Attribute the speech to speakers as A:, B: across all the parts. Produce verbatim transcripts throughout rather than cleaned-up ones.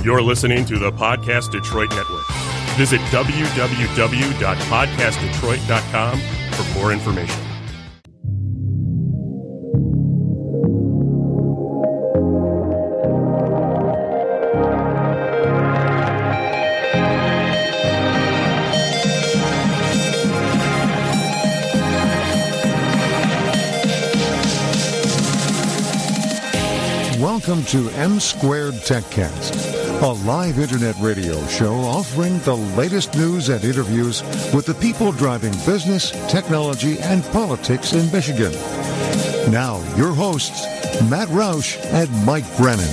A: You're listening to the Podcast Detroit Network. Visit w w w dot podcast detroit dot com for more information.
B: Welcome to M Squared TechCast, a live internet radio show offering the latest news and interviews with the people driving business, technology, and politics in Michigan. Now, your hosts, Matt Roush and Mike Brennan.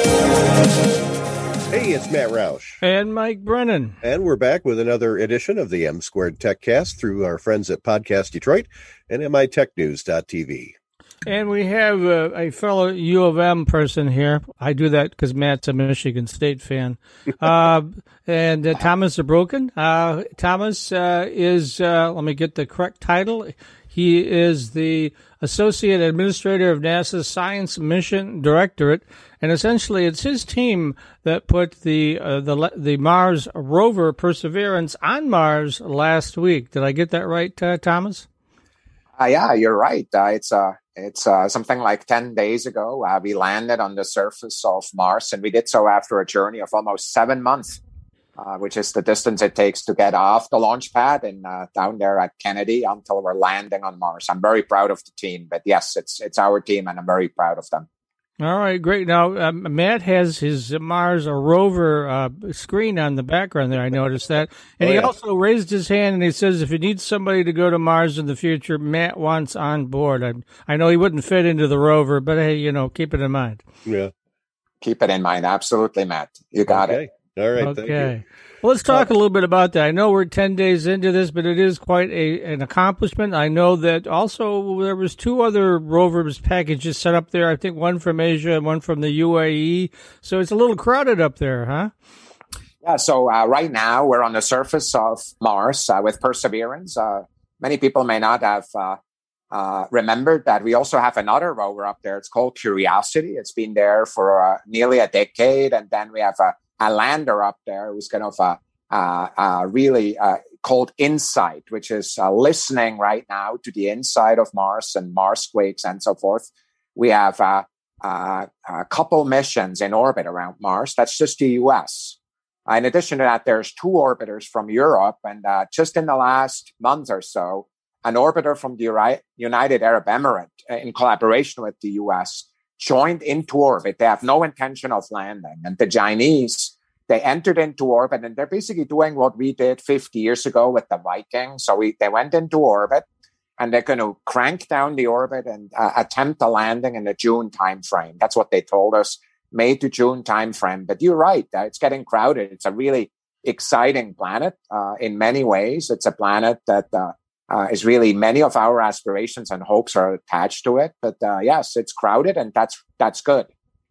C: Hey, it's Matt Roush.
D: And Mike Brennan.
C: And we're back with another edition of the M Squared TechCast through our friends at Podcast Detroit and M I Tech News dot T V.
D: And we have uh, a fellow U of M person here. I do that because Matt's a Michigan State fan. Uh, and uh, Thomas Zurbuchen. Uh, Thomas uh, is, uh, let me get the correct title. He is the Associate Administrator of NASA's Science Mission Directorate. And essentially, it's his team that put the uh, the the Mars rover Perseverance on Mars last week. Did I get that right, uh, Thomas?
E: Uh, yeah, you're right. Uh, it's uh, it's uh, something like ten days ago. Uh, we landed on the surface of Mars, and we did so after a journey of almost seven months, uh, which is the distance it takes to get off the launch pad and uh, down there at Kennedy until we're landing on Mars. I'm very proud of the team, but yes, it's it's our team, and I'm very proud of them.
D: All right, great. Now, um, Matt has his Mars rover uh, screen on the background there. I noticed that. And oh, he yeah. also raised his hand and he says if he needs somebody to go to Mars in the future, Matt wants on board. I, I know he wouldn't fit into the rover, but hey, you know, keep it in mind.
C: Yeah.
E: Keep it in mind. Absolutely, Matt. You got
C: okay.
E: it.
C: All right.
D: Okay.
C: Thank you.
D: Well, let's talk a little bit about that. I know we're ten days into this, but it is quite a an accomplishment. I know that also there was two other rovers packages set up there. I think one from Asia and one from the U A E. So it's a little crowded up there, huh?
E: Yeah. So uh, right now we're on the surface of Mars uh, with Perseverance. Uh, many people may not have uh, uh, remembered that we also have another rover up there. It's called Curiosity. It's been there for uh, nearly a decade, and then we have a a lander up there who's kind of uh, uh, uh, really uh, called InSight, which is uh, listening right now to the inside of Mars and Marsquakes and so forth. We have uh, uh, a couple missions in orbit around Mars. That's just the U S. Uh, in addition to that, there's two orbiters from Europe. And uh, just in the last month or so, an orbiter from the United Arab Emirates, uh, in collaboration with the U S, joined into orbit. They have no intention of landing. And the Chinese, they entered into orbit, and they're basically doing what we did fifty years ago with the Viking. So we, they went into orbit, and they're going to crank down the orbit and uh, attempt a landing in the June timeframe. That's what they told us, May to June timeframe. But you're right, uh, it's getting crowded. It's a really exciting planet uh, in many ways. It's a planet that uh, Uh, is really many of our aspirations and hopes are attached to it. But uh, yes, it's crowded, and that's that's good.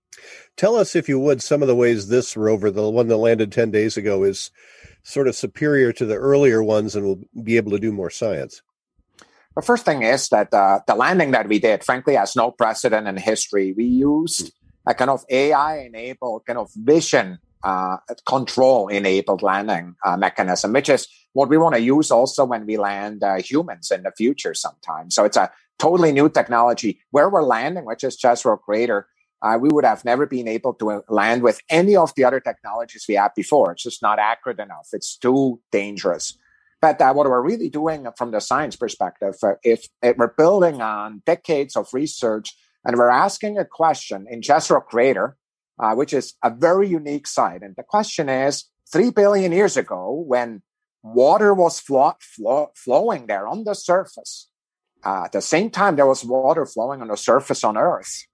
C: Tell us, if you would, some of the ways this rover, the one that landed ten days ago, is sort of superior to the earlier ones and will be able to do more science.
E: The first thing is that uh, the landing that we did, frankly, has no precedent in history. We used a kind of A I-enabled, kind of vision uh, control-enabled landing uh, mechanism, which is what we want to use also when we land uh, humans in the future sometime. So it's a totally new technology. Where we're landing, which is Jezero Crater, uh, we would have never been able to land with any of the other technologies we had before. It's just not accurate enough. It's too dangerous. But uh, what we're really doing from the science perspective, uh, if, if we're building on decades of research, and we're asking a question in Jezero Crater, uh, which is a very unique site. And the question is, three billion years ago, when water was flo- flo- flowing there on the surface, uh, at the same time there was water flowing on the surface on Earth,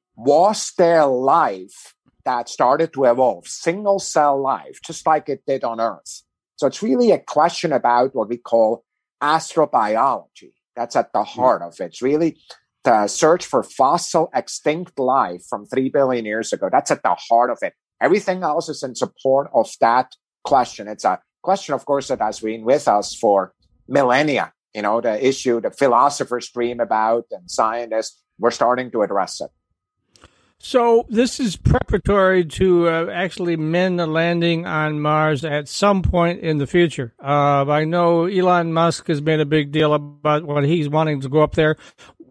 E: was there life that started to evolve, single cell life, just like it did on Earth? So it's really a question about what we call astrobiology. That's at the heart of it. It's really the search for fossil extinct life from three billion years ago. That's at the heart of it. Everything else is in support of that question. It's a question, of course, that has been with us for millennia. You know, the issue the philosophers dream about and scientists, we're starting to address it.
D: So this is preparatory to uh, actually men landing on Mars at some point in the future. Uh, I know Elon Musk has made a big deal about what he's wanting to go up there.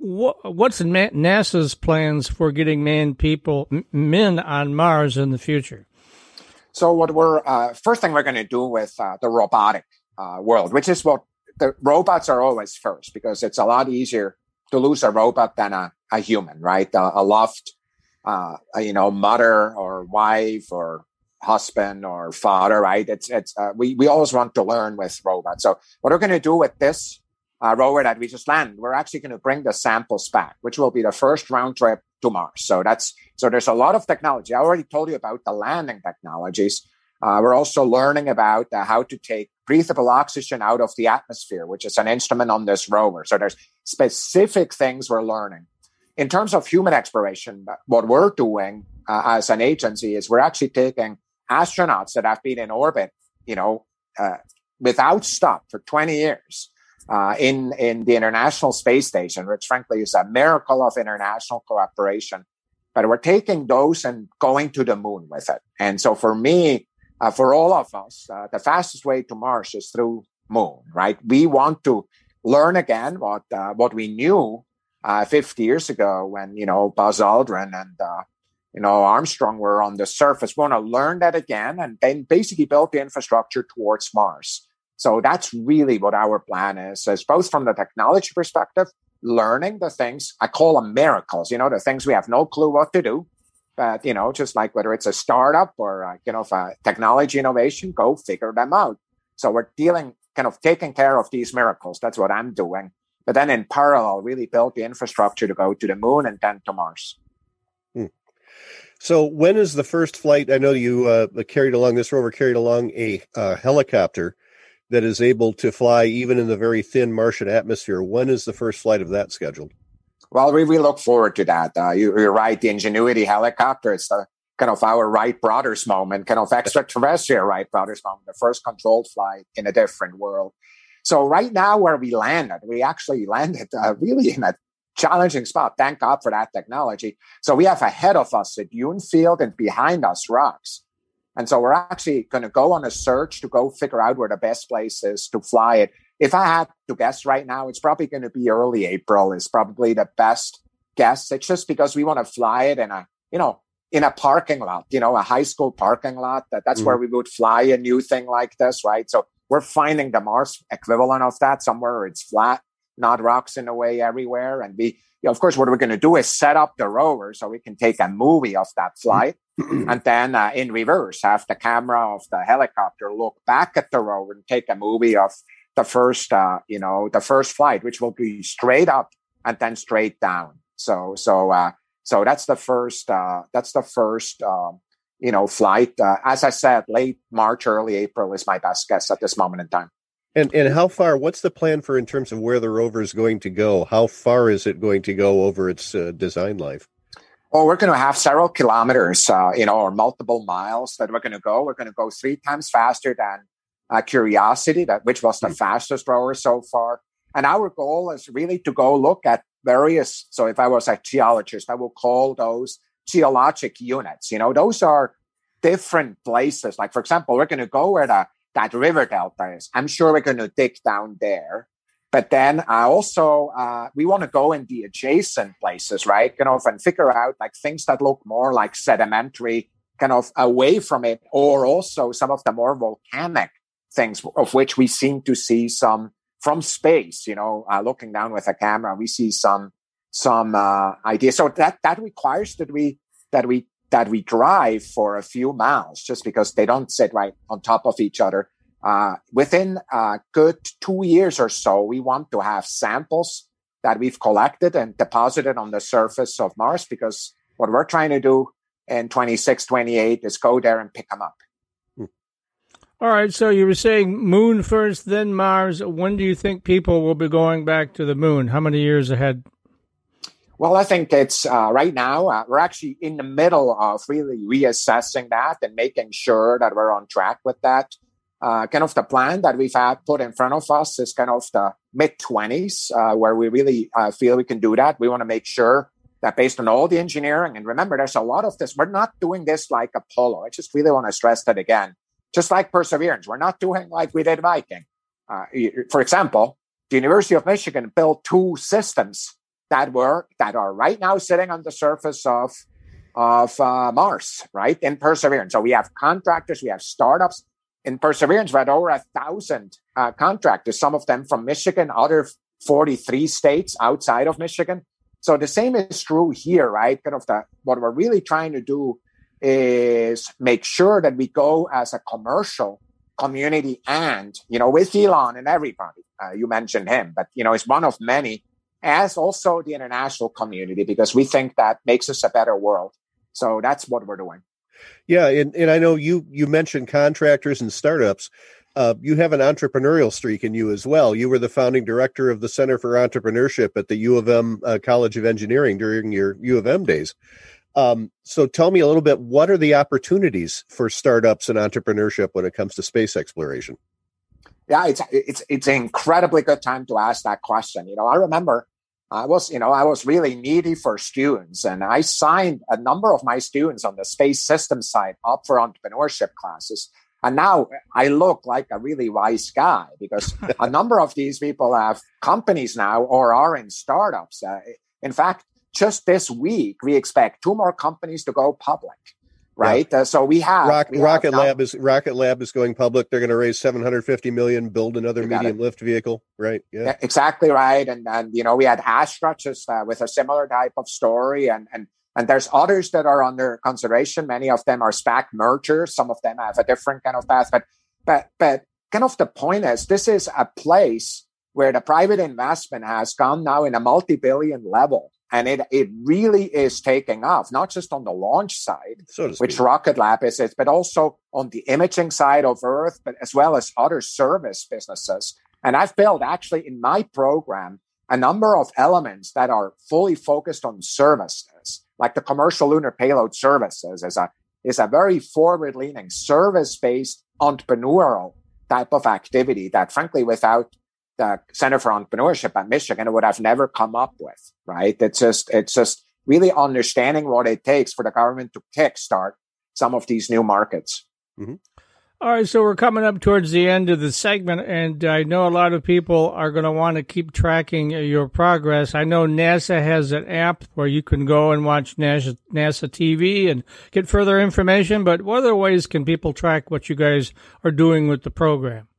D: What's NASA's plans for getting man people, men on Mars in the future?
E: So what we're, uh, first thing we're going to do with uh, the robotic uh, world, which is what the robots are always first, because it's a lot easier to lose a robot than a, a human, right? A, a loved, uh, you know, mother or wife or husband or father, right? It's, it's, uh, we, we always want to learn with robots. So what we're going to do with this Uh, rover that we just landed, we're actually going to bring the samples back, which will be the first round trip to Mars. So that's so there's a lot of technology. I already told you about the landing technologies. Uh, we're also learning about uh, how to take breathable oxygen out of the atmosphere, which is an instrument on this rover. So there's specific things we're learning. In terms of human exploration, what we're doing uh, as an agency is we're actually taking astronauts that have been in orbit, you know, uh, without stop for twenty years. Uh, in, in the International Space Station, which frankly is a miracle of international cooperation. But we're taking those and going to the moon with it. And so for me, uh, for all of us, uh, the fastest way to Mars is through moon, right? We want to learn again what uh, what we knew uh, fifty years ago when, you know, Buzz Aldrin and, uh, you know, Armstrong were on the surface. We want to learn that again and then basically build the infrastructure towards Mars. So that's really what our plan is, is both from the technology perspective, learning the things, I call them miracles, you know, the things we have no clue what to do. But, you know, just like whether it's a startup or, uh, you know, a technology innovation, go figure them out. So we're dealing, kind of taking care of these miracles. That's what I'm doing. But then in parallel, really build the infrastructure to go to the moon and then to Mars.
C: Hmm. So when is the first flight? I know you uh, carried along, this rover carried along a uh, helicopter that is able to fly even in the very thin Martian atmosphere. When is the first flight of that scheduled?
E: Well, we, we look forward to that. Uh, you, you're right. The Ingenuity helicopter is the, kind of our Wright brothers moment, kind of extraterrestrial Wright brothers moment, the first controlled flight in a different world. So right now where we landed, we actually landed uh, really in a challenging spot. Thank God for that technology. So we have ahead of us a dune field and behind us rocks. And so we're actually going to go on a search to go figure out where the best place is to fly it. If I had to guess right now, it's probably going to be early April is probably the best guess. It's just because we want to fly it in a, you know, in a parking lot, you know, a high school parking lot. That, that's mm-hmm. where we would fly a new thing like this, right? So we're finding the Mars equivalent of that somewhere where it's flat, not rocks in the way everywhere. And we, you know, of course, what we're going to do is set up the rover so we can take a movie of that flight. And then uh, in reverse, have the camera of the helicopter look back at the rover and take a movie of the first, uh, you know, the first flight, which will be straight up and then straight down. So, so, uh, so that's the first, uh, that's the first, uh, you know, flight. Uh, as I said, late March, early April is my best guess at this moment in time.
C: And and how far? What's the plan for in terms of where the rover is going to go? How far is it going to go over its uh, design life?
E: Oh, we're going to have several kilometers, uh, you know, or multiple miles that we're going to go. We're going to go three times faster than uh, Curiosity, that which was the mm-hmm. fastest rover so far. And our goal is really to go look at various. So if I was a geologist, I will call those geologic units. You know, those are different places. Like, for example, we're going to go where the, that river delta is. I'm sure we're going to dig down there. But then uh, also, uh, we want to go in the adjacent places, right? Kind of, and figure out like things that look more like sedimentary, kind of away from it, or also some of the more volcanic things of which we seem to see some from space, you know, uh, looking down with a camera, we see some, some uh, ideas. So that, that requires that we, that we, that we drive for a few miles just because they don't sit right on top of each other. Uh, within a good two years or so, we want to have samples that we've collected and deposited on the surface of Mars, because what we're trying to do in twenty-six, twenty-eight is go there and pick them up.
D: All right. So you were saying moon first, then Mars. When do you think people will be going back to the moon? How many years ahead?
E: Well, I think it's uh, right now, uh, we're actually in the middle of really reassessing that and making sure that we're on track with that. Uh, kind of the plan that we've had put in front of us is kind of the mid twenties, uh, where we really uh, feel we can do that. We want to make sure that based on all the engineering, and remember, there's a lot of this. We're not doing this like Apollo. I just really want to stress that again. Just like Perseverance, we're not doing like we did Viking. Uh, for example, the University of Michigan built two systems that were that are right now sitting on the surface of of uh, Mars, right, in Perseverance. So we have contractors, we have startups. In Perseverance, we had over a thousand uh, contractors, some of them from Michigan, other forty-three states outside of Michigan. So the same is true here, right? Kind of the, what we're really trying to do is make sure that we go as a commercial community and, you know, with Elon and everybody. Uh, you mentioned him, but, you know, it's one of many, as also the international community, because we think that makes us a better world. So that's what we're doing.
C: Yeah, and, and I know you you mentioned contractors and startups. Uh, you have an entrepreneurial streak in you as well. You were the founding director of the Center for Entrepreneurship at the U of M uh, College of Engineering during your U of M days. Um, so tell me a little bit, what are the opportunities for startups and entrepreneurship when it comes to space exploration?
E: Yeah, it's it's it's an incredibly good time to ask that question. You know, I remember I was, you know, I was really needy for students, and I signed a number of my students on the space systems side up for entrepreneurship classes. And now I look like a really wise guy because a number of these people have companies now or are in startups. Uh, in fact, just this week, we expect two more companies to go public, right? Yeah. Uh, so we have,
C: Rock,
E: we
C: Rocket
E: have
C: Lab is Rocket Lab is going public. They're going to raise seven hundred fifty million dollars, build another medium lift vehicle, right? Yeah, yeah,
E: exactly right. And and you know, we had Astra just uh, with a similar type of story, and and. And there's others that are under consideration. Many of them are SPAC mergers. Some of them have a different kind of path. But, but, but kind of the point is, this is a place where the private investment has gone now in a multi-billion level. And it, it really is taking off, not just on the launch side, so which Rocket Lab is, but also on the imaging side of Earth, but as well as other service businesses. And I've built actually in my program a number of elements that are fully focused on services. Like the commercial lunar payload services is a is a very forward-leaning, service-based, entrepreneurial type of activity that, frankly, without the Center for Entrepreneurship at Michigan, it would have never come up with. Right? It's just it's just really understanding what it takes for the government to kickstart some of these new markets.
C: Mm-hmm.
D: All right, so we're coming up towards the end of the segment, and I know a lot of people are going to want to keep tracking your progress. I know NASA has an app where you can go and watch NASA, NASA T V and get further information, but what other ways can people track what you guys are doing with the program?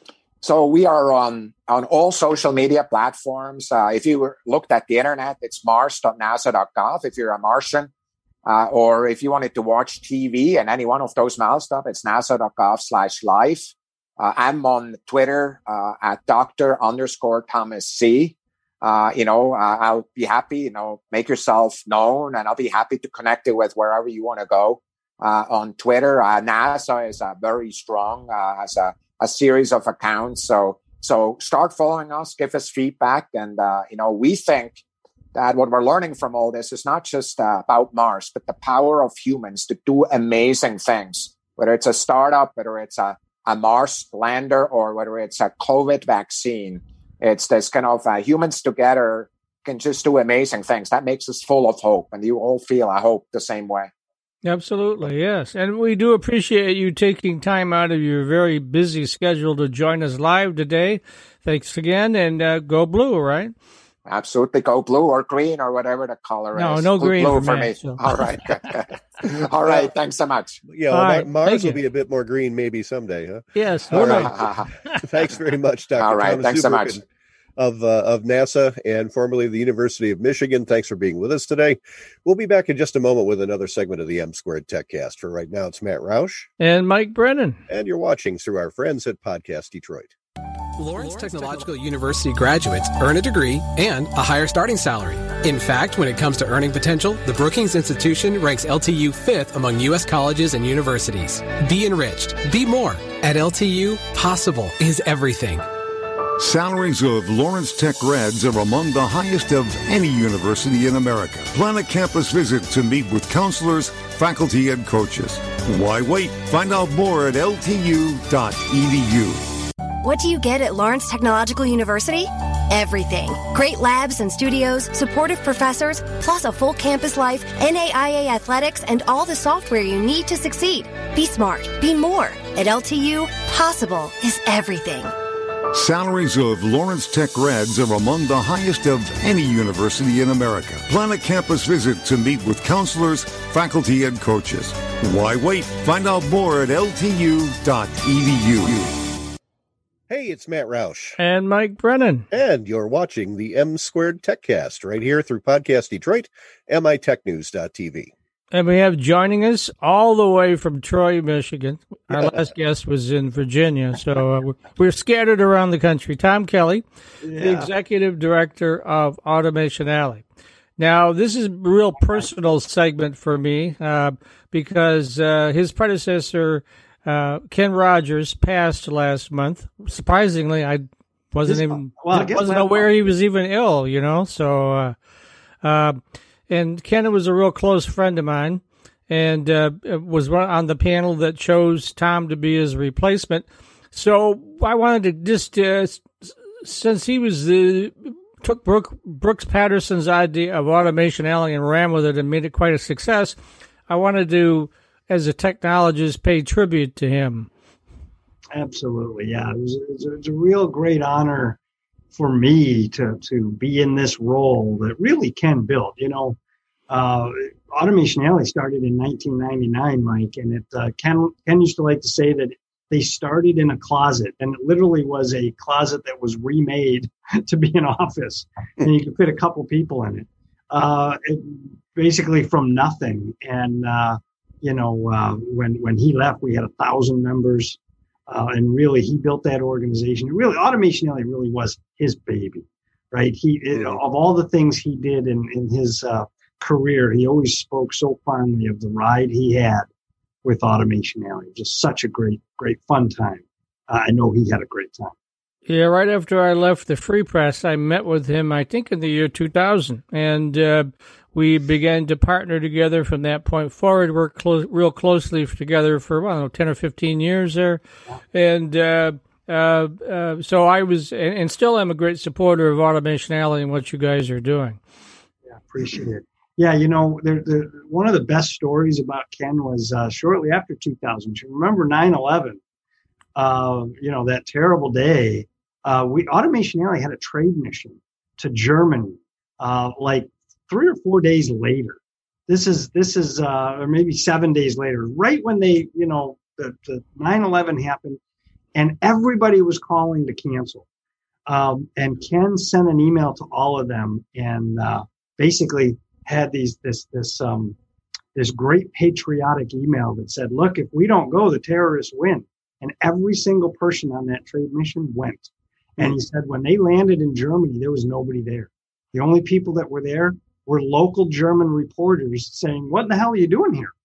E: So we are on, on all social media platforms. Uh, if you were, looked at the internet, it's mars dot nasa dot gov if you're a Martian. Uh, or if you wanted to watch T V and any one of those milestones, it's nasa.gov slash life. Uh, I'm on Twitter uh, at Doctor underscore Thomas C. Uh, you know, uh, I'll be happy, you know, make yourself known, and I'll be happy to connect it with wherever you want to go. Uh, on Twitter, uh, NASA is uh, very strong, uh, has a, a series of accounts. So, so start following us, give us feedback. And, uh, you know, we think that what we're learning from all this is not just uh, about Mars, but the power of humans to do amazing things, whether it's a startup, whether it's a, a Mars lander, or whether it's a COVID vaccine. It's this kind of uh, humans together can just do amazing things. That makes us full of hope. And you all feel, I hope, the same way.
D: Absolutely, yes. And we do appreciate you taking time out of your very busy schedule to join us live today. Thanks again, and uh, go blue, right?
E: Absolutely. Go blue or green or whatever the color
D: no,
E: is.
D: No, no green
E: blue
D: for
E: me.
D: me. So.
E: All right. All right. Thanks so much.
C: Yeah, well,
D: right,
C: Mars will be a bit more green maybe someday, huh?
D: Yes.
C: All right. Thanks very much, Doctor
E: All right.
C: Thomas
E: Thanks so much.
C: Of, uh, of NASA and formerly the University of Michigan. Thanks for being with us today. We'll be back in just a moment with another segment of the M Squared TechCast. For right now, it's Matt Roush.
D: And Mike Brennan.
C: And you're watching through our friends at Podcast Detroit.
F: Lawrence Technological University graduates earn a degree and a higher starting salary. In fact, when it comes to earning potential, the Brookings Institution ranks L T U fifth among U S colleges and universities. Be enriched. Be more. At L T U, possible is everything.
B: Salaries of Lawrence Tech grads are among the highest of any university in America. Plan a campus visit to meet with counselors, faculty, and coaches. Why wait? Find out more at L T U dot E D U.
G: What do you get at Lawrence Technological University? everything. Great labs and studios, supportive professors, plus a full campus life, N A I A athletics, and all the software you need to succeed. Be smart. Be more. At L T U, possible is everything.
B: Salaries of Lawrence Tech grads are among the highest of any university in America. Plan a campus visit to meet with counselors, faculty, and coaches. Why wait? Find out more at L T U dot E D U.
C: Hey, it's Matt Roush.
D: And Mike Brennan.
C: And you're watching the M Squared TechCast right here through Podcast Detroit, M I Tech News dot T V.
D: And we have joining us all the way from Troy, Michigan. Our last guest was in Virginia, so uh, we're, we're scattered around the country. Tom Kelly, yeah. the Executive Director of Automation Alley. Now, this is a real personal segment for me uh, because uh, his predecessor, uh, Ken Rogers, passed last month. Surprisingly, I wasn't this, even well, I wasn't aware he was even ill, you know, so... Uh, uh, And Ken was a real close friend of mine and uh, was on the panel that chose Tom to be his replacement. So I wanted to just, uh, since he was the, took Brooke, Brooks Patterson's idea of Automation Alley and ran with it and made it quite a success, I wanted to, as a technologist, pay tribute to him.
H: Absolutely, yeah. It was, it was, it was a real great honor for me to to be in this role that really Ken built. You know, uh, Automation Alley started in nineteen ninety-nine, Mike, and it uh, Ken Ken used to like to say that they started in a closet, and it literally was a closet that was remade to be an office, and you could fit a couple people in it. Uh, it basically from nothing, and uh, you know, uh, when when he left, we had a thousand members. Uh, and really, he built that organization. It really, Automation Alley really was his baby, right? He, it, of all the things he did in, in his uh, career, he always spoke so fondly of the ride he had with Automation Alley. Just such a great, great fun time. Uh, I know he had a great time.
D: Yeah, right after I left the Free Press, I met with him, I think in the year two thousand. And uh, we began to partner together from that point forward, worked clo- real closely together for, I don't know, ten or fifteen years there. And uh, uh, uh, so I was, and, and still am a great supporter of Automation Alley and what you guys are doing.
H: Yeah, appreciate it. Yeah, you know, there, there, one of the best stories about Ken was uh, shortly after two thousand. You remember nine eleven, uh, you know, that terrible day. Uh, we Automation Alley had a trade mission to Germany, uh, like three or four days later. This is this is uh, or maybe seven days later, right when they, you know, the, the nine eleven happened, and everybody was calling to cancel. Um, and Ken sent an email to all of them, and uh, basically had these this this um, this great patriotic email that said, "Look, if we don't go, the terrorists win." And every single person on that trade mission went. And he said when they landed in Germany, there was nobody there. The only people that were there were local German reporters saying, "What the hell are you doing here?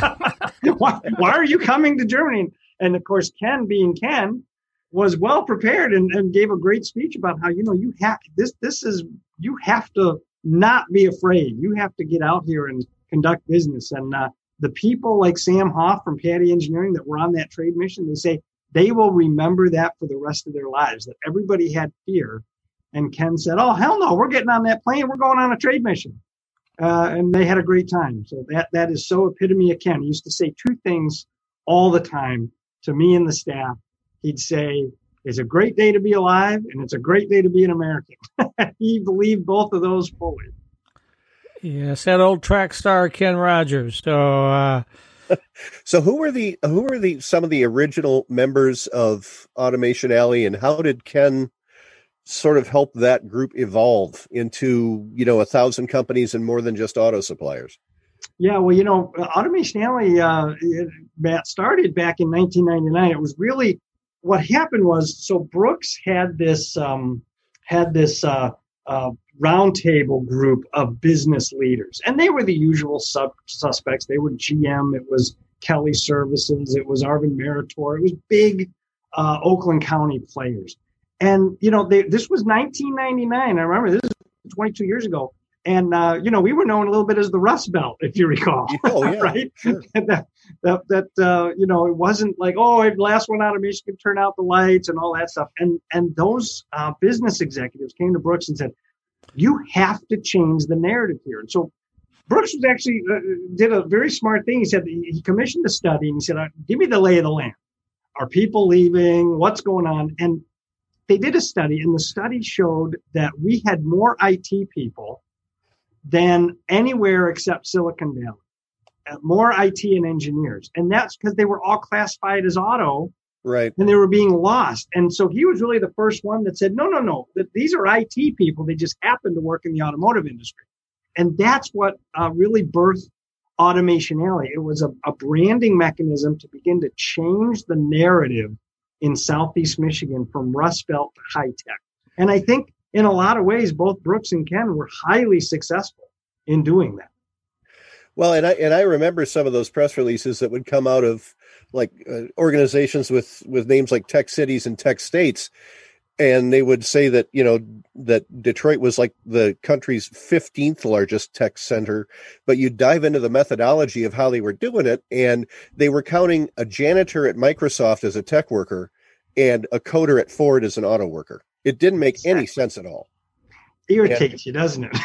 H: why, why are you coming to Germany?" And of course, Ken, being Ken, was well prepared and, and gave a great speech about how, you know, you have this, this is, you have to not be afraid. You have to get out here and conduct business. And uh, the people like Sam Hoff from Patty Engineering that were on that trade mission, they say, they will remember that for the rest of their lives, that everybody had fear. And Ken said, "Oh, hell no, we're getting on that plane. We're going on a trade mission." Uh, and they had a great time. So that that is so epitome of Ken. He used to say two things all the time to me and the staff. He'd say, "It's a great day to be alive, and it's a great day to be an American." He believed both of those fully.
D: Yes, that old track star Ken Rogers. So uh
C: So who were the who were the some of the original members of Automation Alley, and how did Ken sort of help that group evolve into, you know, a thousand companies and more than just auto suppliers?
H: Yeah, well, you know, Automation Alley, uh, Matt, started back in nineteen ninety-nine. It was really what happened was, so Brooks had this um, had this uh, uh, roundtable group of business leaders, and they were the usual sub- suspects. They were G M, it was Kelly Services, it was Arvind Meritor, it was big uh, Oakland County players. And, you know, they, this was nineteen ninety-nine. I remember this is twenty-two years ago. And, uh, you know, we were known a little bit as the Rust Belt, if you recall.
C: Oh, yeah.
H: Right?
C: Sure.
H: that, that, that uh, you know, it wasn't like, oh, the last one out of Michigan, turn out the lights and all that stuff. And and those uh, business executives came to Brooks and said, you have to change the narrative here. And so Brooks was actually uh, did a very smart thing. He said he commissioned a study and he said, give me the lay of the land. Are people leaving? What's going on? And they did a study, and the study showed that we had more I T people than anywhere except Silicon Valley, uh, more I T and engineers. And that's because they were all classified as auto,
C: right?
H: And they were being lost. And so he was really the first one that said, no, no, no, that these are I T people. They just happen to work in the automotive industry. And that's what uh, really birthed Automation Alley. It was a, a branding mechanism to begin to change the narrative in Southeast Michigan from Rust Belt to high tech. And I think in a lot of ways, both Brooks and Ken were highly successful in doing that.
C: Well, and I and I remember some of those press releases that would come out of like uh, organizations with, with names like Tech Cities and Tech States, and they would say that, you know, that Detroit was like the country's fifteenth largest tech center, but you dive into the methodology of how they were doing it, and they were counting a janitor at Microsoft as a tech worker and a coder at Ford as an auto worker. It didn't make exactly. any sense at all.
H: Irritates and, you, doesn't it?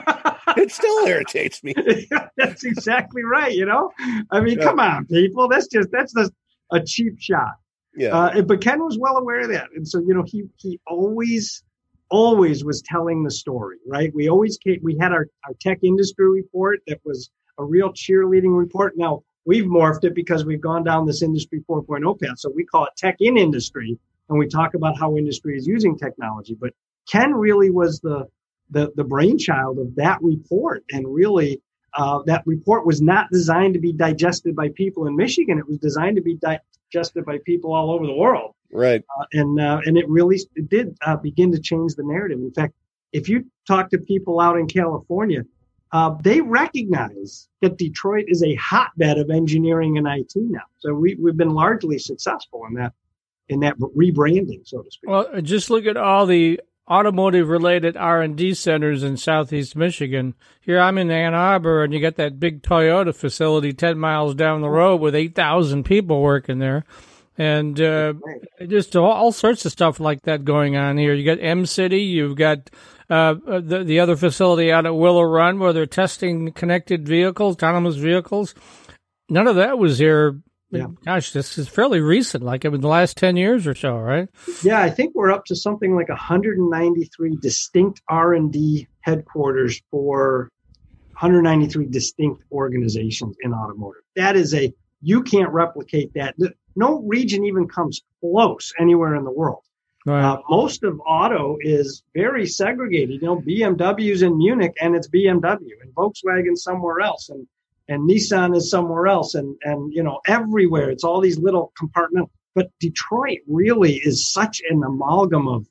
C: It still irritates me.
H: That's exactly right. You know, I mean, yeah. come on, people. That's just that's just a cheap shot.
C: Yeah.
H: Uh, but Ken was well aware of that, and so you know, he he always always was telling the story. Right? We always came, we had our our tech industry report that was a real cheerleading report. Now we've morphed it because we've gone down this industry four point oh path. So we call it Tech in Industry. And we talk about how industry is using technology, but Ken really was the the, the brainchild of that report. And really, uh, that report was not designed to be digested by people in Michigan. It was designed to be digested by people all over the world.
C: Right.
H: Uh, and uh, and it really it did uh, begin to change the narrative. In fact, if you talk to people out in California, uh, they recognize that Detroit is a hotbed of engineering and I T now. So we, we've been largely successful in that. in that rebranding, so to speak.
D: Well, just look at all the automotive-related R and D centers in Southeast Michigan. Here I'm in Ann Arbor, and you got that big Toyota facility ten miles down the road with eight thousand people working there. And uh, just all, all sorts of stuff like that going on here. You got M-City, you've got uh, the, the other facility out at Willow Run where they're testing connected vehicles, autonomous vehicles. None of that was here. Yeah. Gosh, this is fairly recent, like in the last ten years or so, right?
H: Yeah, I think we're up to something like one hundred ninety-three distinct R and D headquarters for one hundred ninety-three distinct organizations in automotive. That is a, you can't replicate that. No region even comes close anywhere in the world.
D: Right.
H: Uh, most of auto is very segregated. You know, B M W's in Munich and it's B M W, and Volkswagen somewhere else, and and Nissan is somewhere else, and, and, you know, everywhere. It's all these little compartments. But Detroit really is such an amalgam of,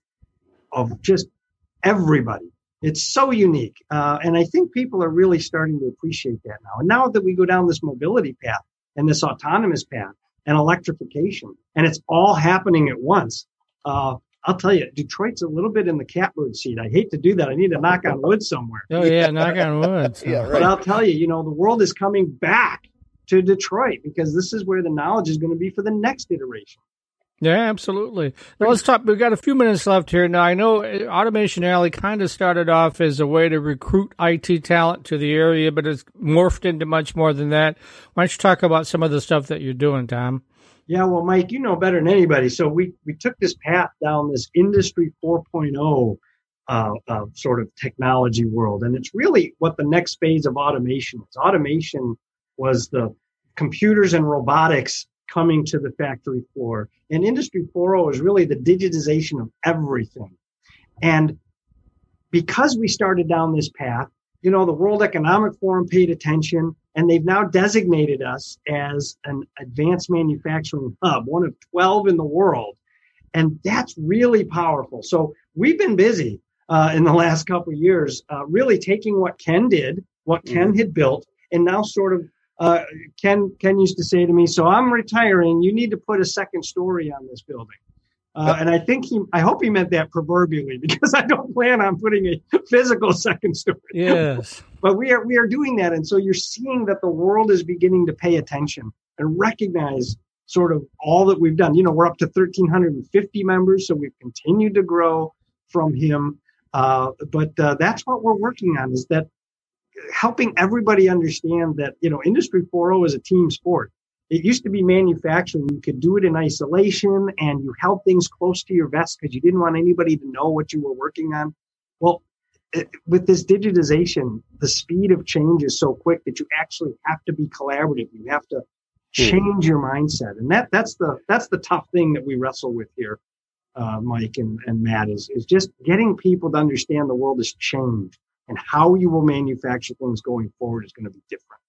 H: of just everybody. It's so unique. Uh, and I think people are really starting to appreciate that now. And now that we go down this mobility path and this autonomous path and electrification, and it's all happening at once, uh, I'll tell you, Detroit's a little bit in the catbird seat. I hate to do that. I need to knock on wood somewhere.
D: Oh, yeah, knock on wood. So.
C: Yeah, right.
H: But I'll tell you, you know, the world is coming back to Detroit because this is where the knowledge is going to be for the next iteration.
D: Yeah, absolutely. Now, let's talk. We've got a few minutes left here. Now, I know Automation Alley kind of started off as a way to recruit I T talent to the area, but it's morphed into much more than that. Why don't you talk about some of the stuff that you're doing, Tom?
H: Yeah, well, Mike, you know better than anybody. So we, we took this path down this Industry four point oh uh, uh, sort of technology world. And it's really what the next phase of automation is. Automation was the computers and robotics coming to the factory floor. And Industry four point oh is really the digitization of everything. And because we started down this path, you know, the World Economic Forum paid attention, and they've now designated us as an advanced manufacturing hub, one of twelve in the world. And that's really powerful. So we've been busy uh, in the last couple of years, uh, really taking what Ken did, what Ken had built, and now sort of, uh, Ken, Ken used to say to me, so I'm retiring, you need to put a second story on this building. Uh, and I think he, I hope he meant that proverbially, because I don't plan on putting a physical second story.
D: Yes.
H: But we are, we are doing that. And so you're seeing that the world is beginning to pay attention and recognize sort of all that we've done. You know, we're up to one thousand three hundred fifty members, so we've continued to grow from him. Uh, but uh, that's what we're working on, is that helping everybody understand that, you know, Industry four point oh is a team sport. It used to be manufacturing. You could do it in isolation and you held things close to your vest because you didn't want anybody to know what you were working on. Well, it, with this digitization, the speed of change is so quick that you actually have to be collaborative. You have to change your mindset. And that that's the that's the tough thing that we wrestle with here, uh, Mike and, and Matt, is, is just getting people to understand the world has changed and how you will manufacture things going forward is going to be different.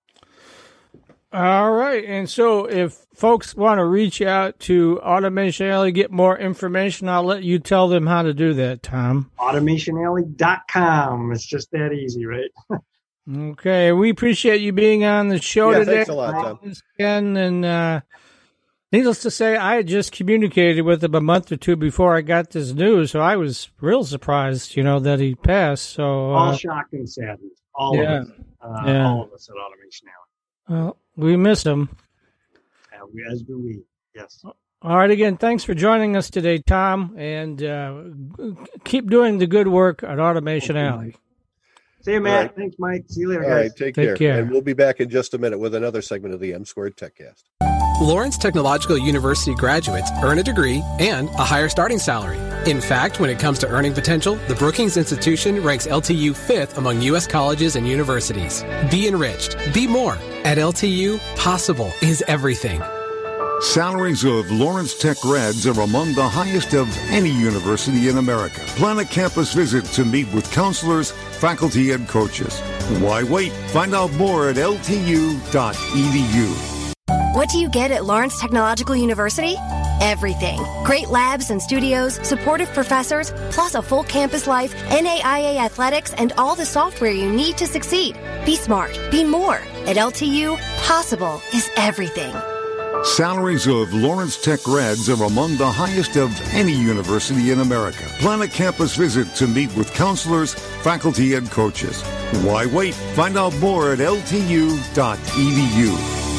D: All right. And so if folks want to reach out to Automation Alley, get more information, I'll let you tell them how to do that, Tom.
H: automation alley dot com. It's just that easy, right?
D: Okay. We appreciate you being on the show
C: yeah,
D: today.
C: Thanks a lot, Tom.
D: Again, and uh, needless to say, I had just communicated with him a month or two before I got this news, so I was real surprised, you know, that he passed. So uh,
H: all shocked and saddened. All
D: yeah.
H: of us. Uh,
D: Yeah.
H: All of us at Automation Alley.
D: Well, we miss him.
H: Uh, we, as do we. Yes.
D: All right. Again, thanks for joining us today, Tom, and uh, keep doing the good work at Automation Alley.
H: See you, Matt.
C: All right.
H: Thanks, Mike. See you later,
C: All
H: guys.
C: right, take,
D: Take
C: care.
D: care.
C: And we'll be back in just a minute with another segment of the M Squared TechCast.
F: Lawrence Technological University graduates earn a degree and a higher starting salary. In fact, when it comes to earning potential, the Brookings Institution ranks L T U fifth among U S colleges and universities. Be enriched. Be more. At L T U, possible is everything.
B: Salaries of Lawrence Tech grads are among the highest of any university in America. Plan a campus visit to meet with counselors, faculty, and coaches. Why wait? Find out more at L T U dot E D U.
G: What do you get at Lawrence Technological University? Everything. Great labs and studios, supportive professors, plus a full campus life, N A I A athletics, and all the software you need to succeed. Be smart. Be more. At L T U, possible is everything.
B: Salaries of Lawrence Tech grads are among the highest of any university in America. Plan a campus visit to meet with counselors, faculty, and coaches. Why wait? Find out more at L T U dot E D U.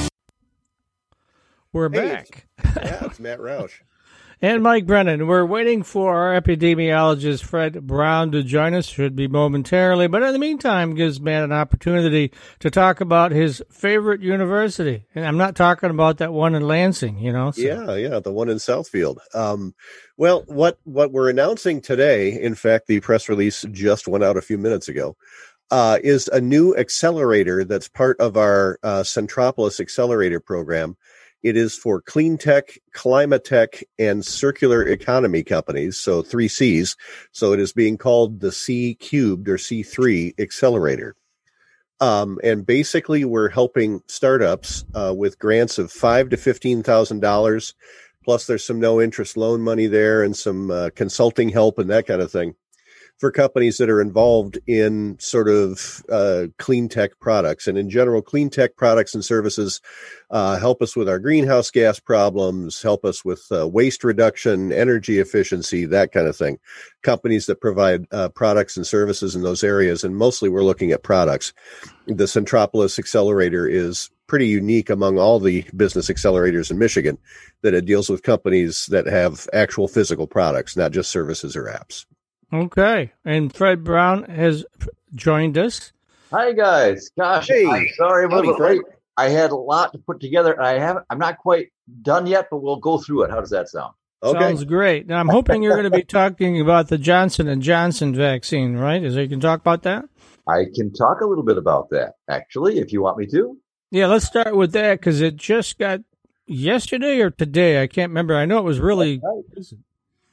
D: We're
C: Hey,
D: back.
C: Yeah, it's Matt Roush.
D: And Mike Brennan. We're waiting for our epidemiologist, Fred Brown, to join us. Should be momentarily. But in the meantime, gives Matt an opportunity to talk about his favorite university. And I'm not talking about that one in Lansing, you know. So.
C: Yeah, yeah, the one in Southfield. Um, well, what, what we're announcing today, in fact, the press release just went out a few minutes ago, uh, is a new accelerator that's part of our uh, Centropolis Accelerator program. It is for clean tech, climate tech, and circular economy companies, so three C's. So it is being called the C Cubed or C three Accelerator. Um, and basically, we're helping startups uh, with grants of five to fifteen thousand dollars. Plus, there's some no interest loan money there and some uh, consulting help and that kind of thing for companies that are involved in sort of uh, clean tech products. And in general, clean tech products and services uh, help us with our greenhouse gas problems, help us with uh, waste reduction, energy efficiency, that kind of thing. Companies that provide uh, products and services in those areas, and mostly we're looking at products. The Centropolis Accelerator is pretty unique among all the business accelerators in Michigan, that it deals with companies that have actual physical products, not just services or apps.
D: Okay. And Fred Brown has joined us.
I: Hi, guys. Gosh,
C: Hey.
I: I'm sorry I'm a
C: Howdy,
I: little
C: Fred.
I: late. I had a lot to put together. I haven't. I'm not quite done yet, but we'll go through it. How does that sound?
C: Okay.
D: Sounds great. Now, I'm hoping you're going to be talking about the Johnson and Johnson vaccine, right? Is there, you can talk about that?
I: I can talk a little bit about that, actually, if you want me to.
D: Yeah, let's start with that because it just got yesterday or today. I can't remember. I know it was really recent.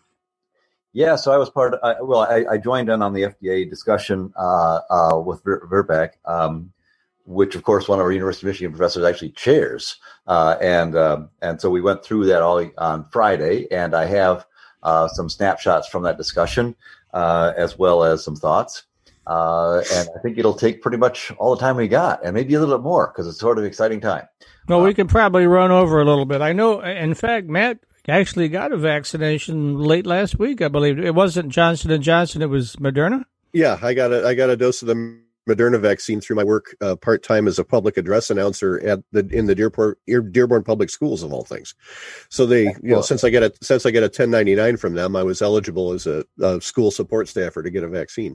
I: Yeah, so I was part of, uh, well, I, I joined in on the F D A discussion uh, uh, with Ver- Verbeck, um, which, of course, one of our University of Michigan professors actually chairs. Uh, and uh, and so we went through that all on Friday, and I have uh, some snapshots from that discussion, uh, as well as some thoughts. Uh, and I think it'll take pretty much all the time we got, and maybe a little bit more, because it's sort of an exciting time.
D: Well, we can probably run over a little bit. I know, in fact, Matt actually got a vaccination late last week, I believe. It wasn't Johnson and Johnson; it was Moderna.
C: Yeah, I got a I got a dose of the Moderna vaccine through my work uh, part time as a public address announcer at the in the Dearborn Dearborn Public Schools of all things. So they, you know, since I get a since I get a ten ninety-nine from them, I was eligible as a, a school support staffer to get a vaccine.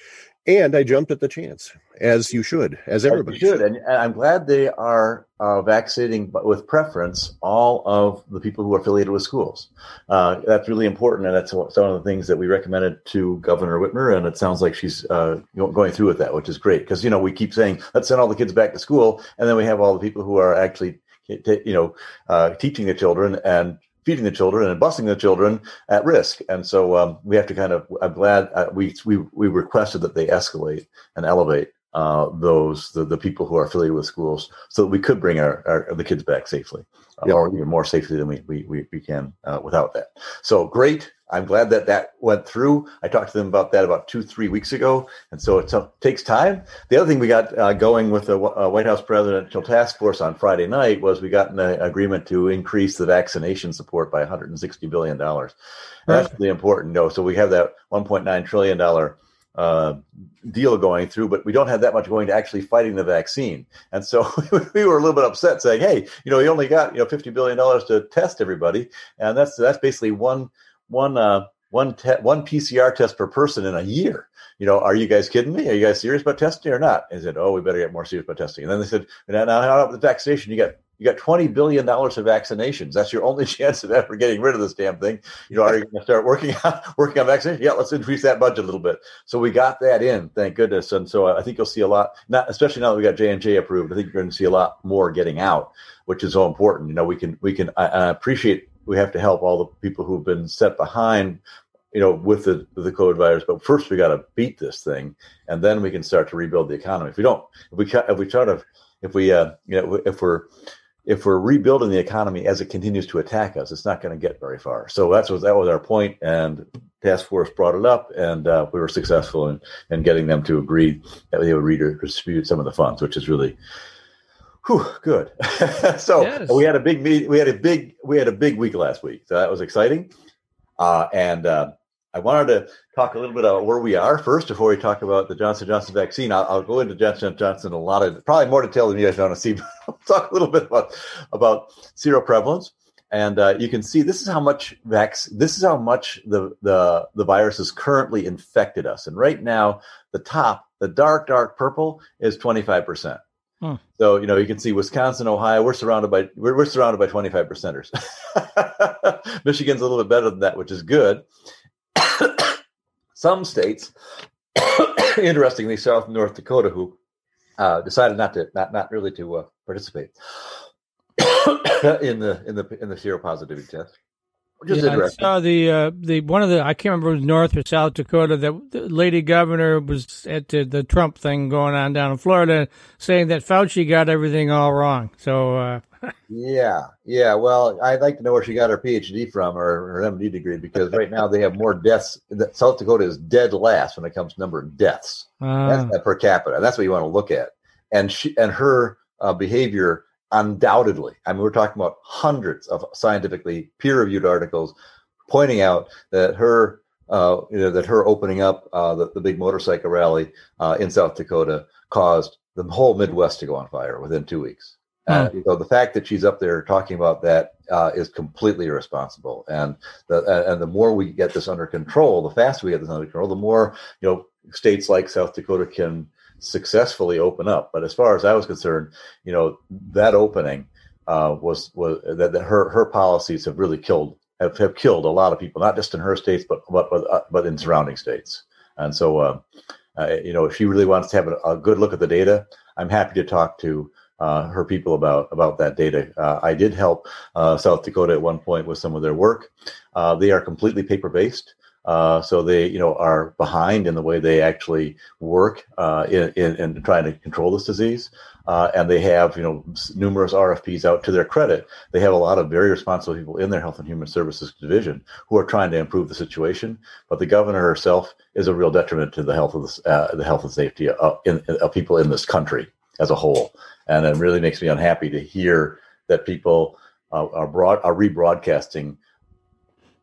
C: And I jumped at the chance, as you should, as everybody
I: should. And, and I'm glad they are uh, vaccinating with preference all of the people who are affiliated with schools. Uh, that's really important, and that's some of the things that we recommended to Governor Whitmer, and it sounds like she's uh, going through with that, which is great. Because, you know, we keep saying, let's send all the kids back to school, and then we have all the people who are actually, you know, uh, teaching the children and feeding the children and busing the children at risk. And so um, we have to kind of, I'm glad uh, we, we, we requested that they escalate and elevate uh, those, the, the people who are affiliated with schools so that we could bring our, our the kids back safely uh, yep. or even more safely than we, we, we, we can uh, without that. So great. I'm glad that that went through. I talked to them about that about two, three weeks ago. And so it t- takes time. The other thing we got uh, going with the uh, White House Presidential Task Force on Friday night was we got an uh, agreement to increase the vaccination support by one hundred sixty billion dollars. That's really important. No, so we have that one point nine trillion dollars uh, deal going through, but we don't have that much going to actually fighting the vaccine. And so we were a little bit upset saying, hey, you know, you only got, you know, fifty billion dollars to test everybody. And that's, that's basically one, one, uh, one, te- one P C R test per person in a year. You know, are you guys kidding me? Are you guys serious about testing or not? And they said, oh, we better get more serious about testing. And then they said, now, now how about the vaccination? You got, you got twenty billion dollars of vaccinations. That's your only chance of ever getting rid of this damn thing. You know, are you going to start working on, working on vaccination? Yeah, let's increase that budget a little bit. So we got that in, thank goodness. And so I think you'll see a lot, not especially now that we got J and J approved. I think you're going to see a lot more getting out, which is so important. You know, we can, we can, I, I appreciate we have to help all the people who've been set behind, you know, with the with the COVID virus. But first, we got to beat this thing, and then we can start to rebuild the economy. If we don't, if we if we try to, if we uh, you know, if we're if we're rebuilding the economy as it continues to attack us, it's not going to get very far. So that's what that was our point, and task force brought it up, and uh, we were successful in in getting them to agree that they would redistribute some of the funds, which is really. Whew, good. so yes. we had a big meet. We had a big. We had a big week last week. So that was exciting. Uh, and uh, I wanted to talk a little bit about where we are first before we talk about the Johnson and Johnson vaccine. I'll, I'll go into Johnson and Johnson a lot of probably more detail than you guys want to see. But I'll talk a little bit about about seroprevalence. And uh, you can see this is how much vac- This is how much the the the virus has currently infected us. And right now, the top, the dark dark purple, is twenty-five percent. Hmm. So, you know, you can see Wisconsin, Ohio, we're surrounded by, we're, we're surrounded by twenty-five percenters. Michigan's a little bit better than that, which is good. Some states, interestingly, South and North Dakota, who uh, decided not to, not, not really to uh, participate in the, in the, in the seropositivity test. Just
D: yeah, I saw the uh, the one of the I can't remember if it was North or South Dakota. That the lady governor was at the, the Trump thing going on down in Florida, saying that Fauci got everything all wrong. So uh,
I: yeah, yeah. Well, I'd like to know where she got her P H D from or her M D degree, because right now they have more deaths. South Dakota is dead last when it comes to number of deaths uh, that's, per capita. That's what you want to look at. And she and her uh, behavior. Undoubtedly. I mean, we're talking about hundreds of scientifically peer-reviewed articles pointing out that her, uh, you know, that her opening up uh, the, the big motorcycle rally uh, in South Dakota caused the whole Midwest to go on fire within two weeks. And hmm. so the fact that she's up there talking about that uh, is completely irresponsible. And the and the more we get this under control, the faster we get this under control, the more, you know, states like South Dakota can successfully open up. But as far as I was concerned, you know, that opening uh, was was that, that her her policies have really killed have, have killed a lot of people, not just in her states, but but but, uh, but in surrounding states. And so, uh, uh, you know, if she really wants to have a, a good look at the data, I'm happy to talk to uh, her people about about that data. Uh, I did help uh, South Dakota at one point with some of their work. Uh, they are completely paper based. Uh, so they, you know, are behind in the way they actually work uh, in, in, in trying to control this disease. Uh, and they have, you know, numerous R F Ps out. To their credit, they have a lot of very responsible people in their Health and Human Services division who are trying to improve the situation. But the governor herself is a real detriment to the health of this, uh, the health and safety of, in, of people in this country as a whole. And it really makes me unhappy to hear that people uh, are broad are rebroadcasting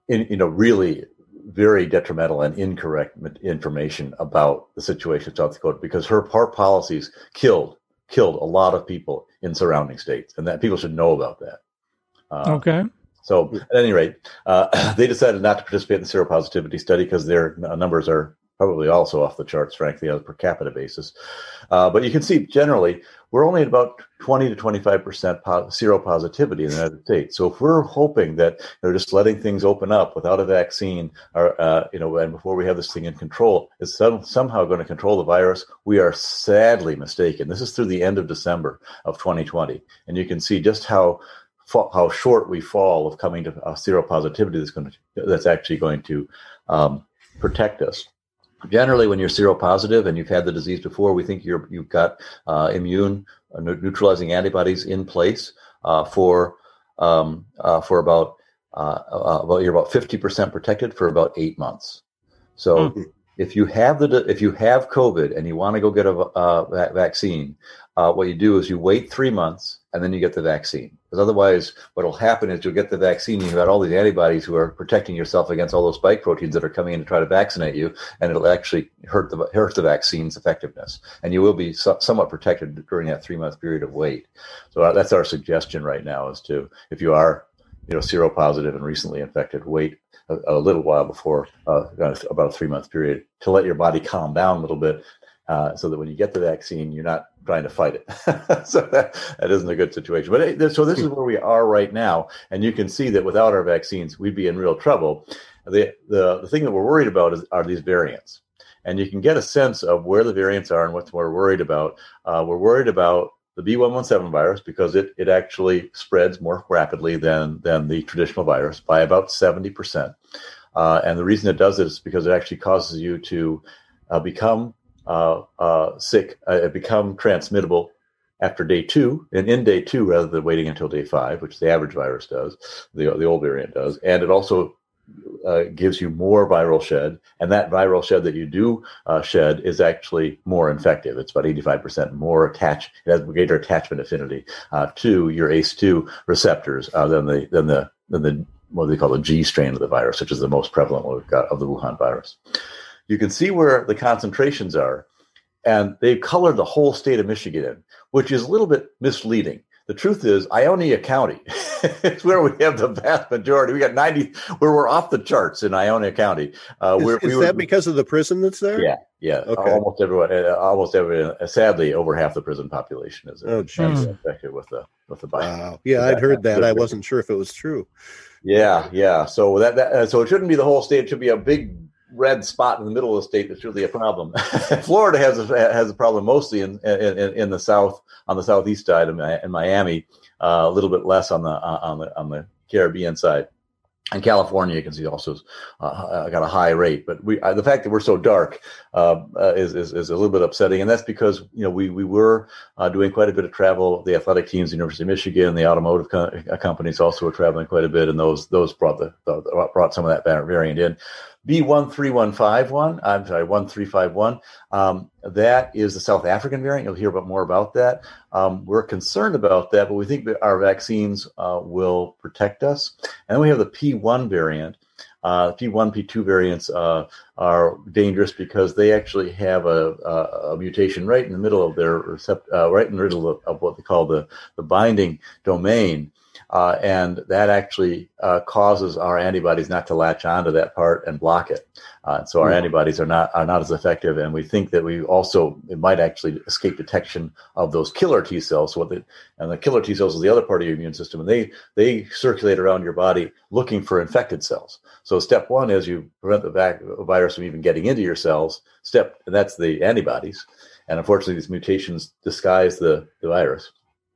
I: in, you know, really very detrimental and incorrect information about the situation in South Dakota, because her, her policies killed killed a lot of people in surrounding states, and that people should know about that. Uh,
D: okay.
I: So at any rate, uh, they decided not to participate in the seropositivity study because their numbers are probably also off the charts, frankly, on a per capita basis. Uh, but you can see generally we're only at about twenty to twenty-five percent po- seropositivity in the United States. So if we're hoping that they're just letting things open up without a vaccine, or uh, you know, and before we have this thing in control, is some, somehow going to control the virus, we are sadly mistaken. This is through the end of December of twenty twenty, and you can see just how how short we fall of coming to uh, seropositivity that's going to that's actually going to um, protect us. Generally, when you're seropositive and you've had the disease before, we think you're, you've got uh, immune uh, neutralizing antibodies in place uh, for um, uh, for about uh, uh, about you're about fifty percent protected for about eight months. So, mm-hmm. if you have the if you have COVID and you want to go get a uh, vaccine, uh, what you do is you wait three months and then you get the vaccine. Because otherwise, what will happen is you'll get the vaccine, you've got all these antibodies who are protecting yourself against all those spike proteins that are coming in to try to vaccinate you, and it'll actually hurt the hurt the vaccine's effectiveness. And you will be so, somewhat protected during that three-month period of wait. So uh, that's our suggestion right now, is to, if you are, you know, seropositive and recently infected, wait a, a little while before uh, about a three-month period to let your body calm down a little bit, uh, so that when you get the vaccine, you're not trying to fight it. So that, that isn't a good situation. But it, so this is where we are right now. And you can see that without our vaccines, we'd be in real trouble. The, the, the thing that we're worried about is, are these variants. And you can get a sense of where the variants are and what we're worried about. Uh, we're worried about the B one one seven virus because it, it actually spreads more rapidly than, than the traditional virus by about seventy percent. Uh, and the reason it does it is because it actually causes you to uh, become Uh, uh, sick, uh, become transmittable after day two, and in day two rather than waiting until day five, which the average virus does, the the old variant does, and it also uh, gives you more viral shed, and that viral shed that you do uh, shed is actually more infective. It's about eighty-five percent more attached. It has greater attachment affinity uh, to your A C E two receptors uh, than the than the than the what they call the G strain of the virus, which is the most prevalent one we've got of the Wuhan virus. You can see where the concentrations are, and they've colored the whole state of Michigan in, which is a little bit misleading. The truth is, Ionia County is where we have the vast majority. We got ninety, where we're off the charts in Ionia County. Uh,
C: is
I: where,
C: is
I: we
C: that
I: were,
C: because of the prison that's there?
I: Yeah, yeah. Okay. Almost everyone, almost everyone. Sadly, over half the prison population is
C: oh,
I: infected with the with the virus.
C: Wow. Yeah, I'd heard that. I wasn't sure if it was true.
I: Yeah, yeah. So that, that so it shouldn't be the whole state. It should be a big red spot in the middle of the state that's really a problem. Florida has a, has a problem mostly in, in in the south, on the southeast side, in Miami, uh, a little bit less on the on the on the Caribbean side. And California, you can see, also uh, got a high rate. But we, uh, the fact that we're so dark uh, uh, is, is is a little bit upsetting, and that's because you know we we were uh, doing quite a bit of travel. The athletic teams, the University of Michigan, the automotive co- companies also were traveling quite a bit, and those those brought the, the brought some of that variant in. B one three one five one, I'm sorry, one three five one. Um, that is the South African variant. You'll hear about more about that. Um, we're concerned about that, but we think that our vaccines uh, will protect us. And then we have the P one variant. Uh, P one, P two variants uh, are dangerous because they actually have a, a, a mutation right in the middle of their recept- uh, right in the middle of, of what they call the, the binding domain. Uh, and that actually uh, causes our antibodies not to latch onto that part and block it. Uh, so our mm-hmm. antibodies are not are not as effective, and we think that we also it might actually escape detection of those killer T cells. So what the, and the killer T cells is the other part of your immune system, and they they circulate around your body looking for infected cells. So step one is you prevent the vac- virus from even getting into your cells. Step and that's the antibodies, and unfortunately these mutations disguise the, the virus.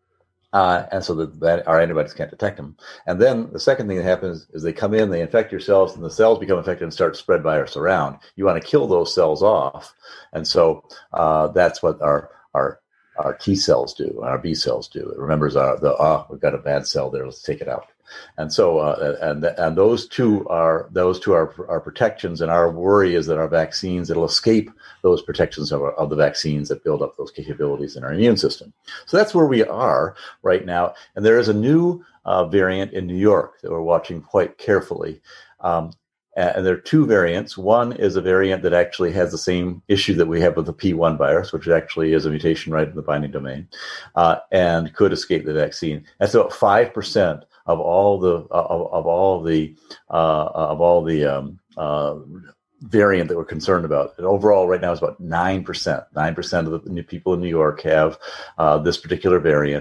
I: Uh, and so that, that our antibodies can't detect them. And then the second thing that happens is they come in, they infect your cells, and the cells become infected and start to spread virus around. You want to kill those cells off. And so uh, that's what our our our T cells do, our B cells do. It remembers our, the, ah, oh, we've got a bad cell there, let's take it out. And so, uh, and and those two are those two are are protections. And our worry is that our vaccines, it'll escape those protections of, of the vaccines that build up those capabilities in our immune system. So that's where we are right now. And there is a new uh, variant in New York that we're watching quite carefully. Um, And there are two variants. One is a variant that actually has the same issue that we have with the P one virus, which actually is a mutation right in the binding domain, uh, and could escape the vaccine. That's about five percent of all the of, of all the uh, of all the um, uh, variant that we're concerned about. And overall, right now, is about nine percent. Nine percent of the people in New York have uh, this particular variant.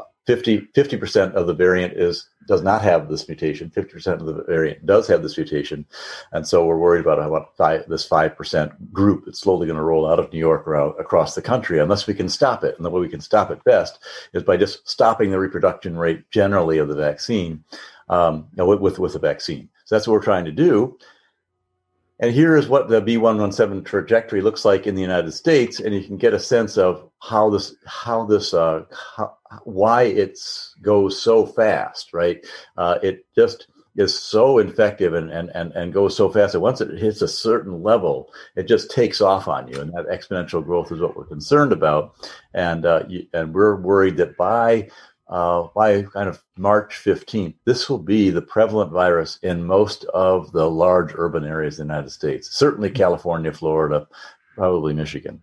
I: fifty percent of the variant is does not have this mutation. fifty percent of the variant does have this mutation. And so we're worried about, about five, this five percent group that's slowly going to roll out of New York or out across the country unless we can stop it. And the way we can stop it best is by just stopping the reproduction rate generally of the vaccine, um, you know, with, with, with the vaccine. So that's what we're trying to do. And here is what the B one one seven trajectory looks like in the United States, and you can get a sense of how this, how this, uh, how, why it goes so fast, right? Uh, it just is so infective and, and, and, and goes so fast that once it hits a certain level, it just takes off on you. And that exponential growth is what we're concerned about. And, uh, you, and we're worried that by Uh, by kind of March fifteenth, this will be the prevalent virus in most of the large urban areas in the United States, certainly California, Florida, probably Michigan.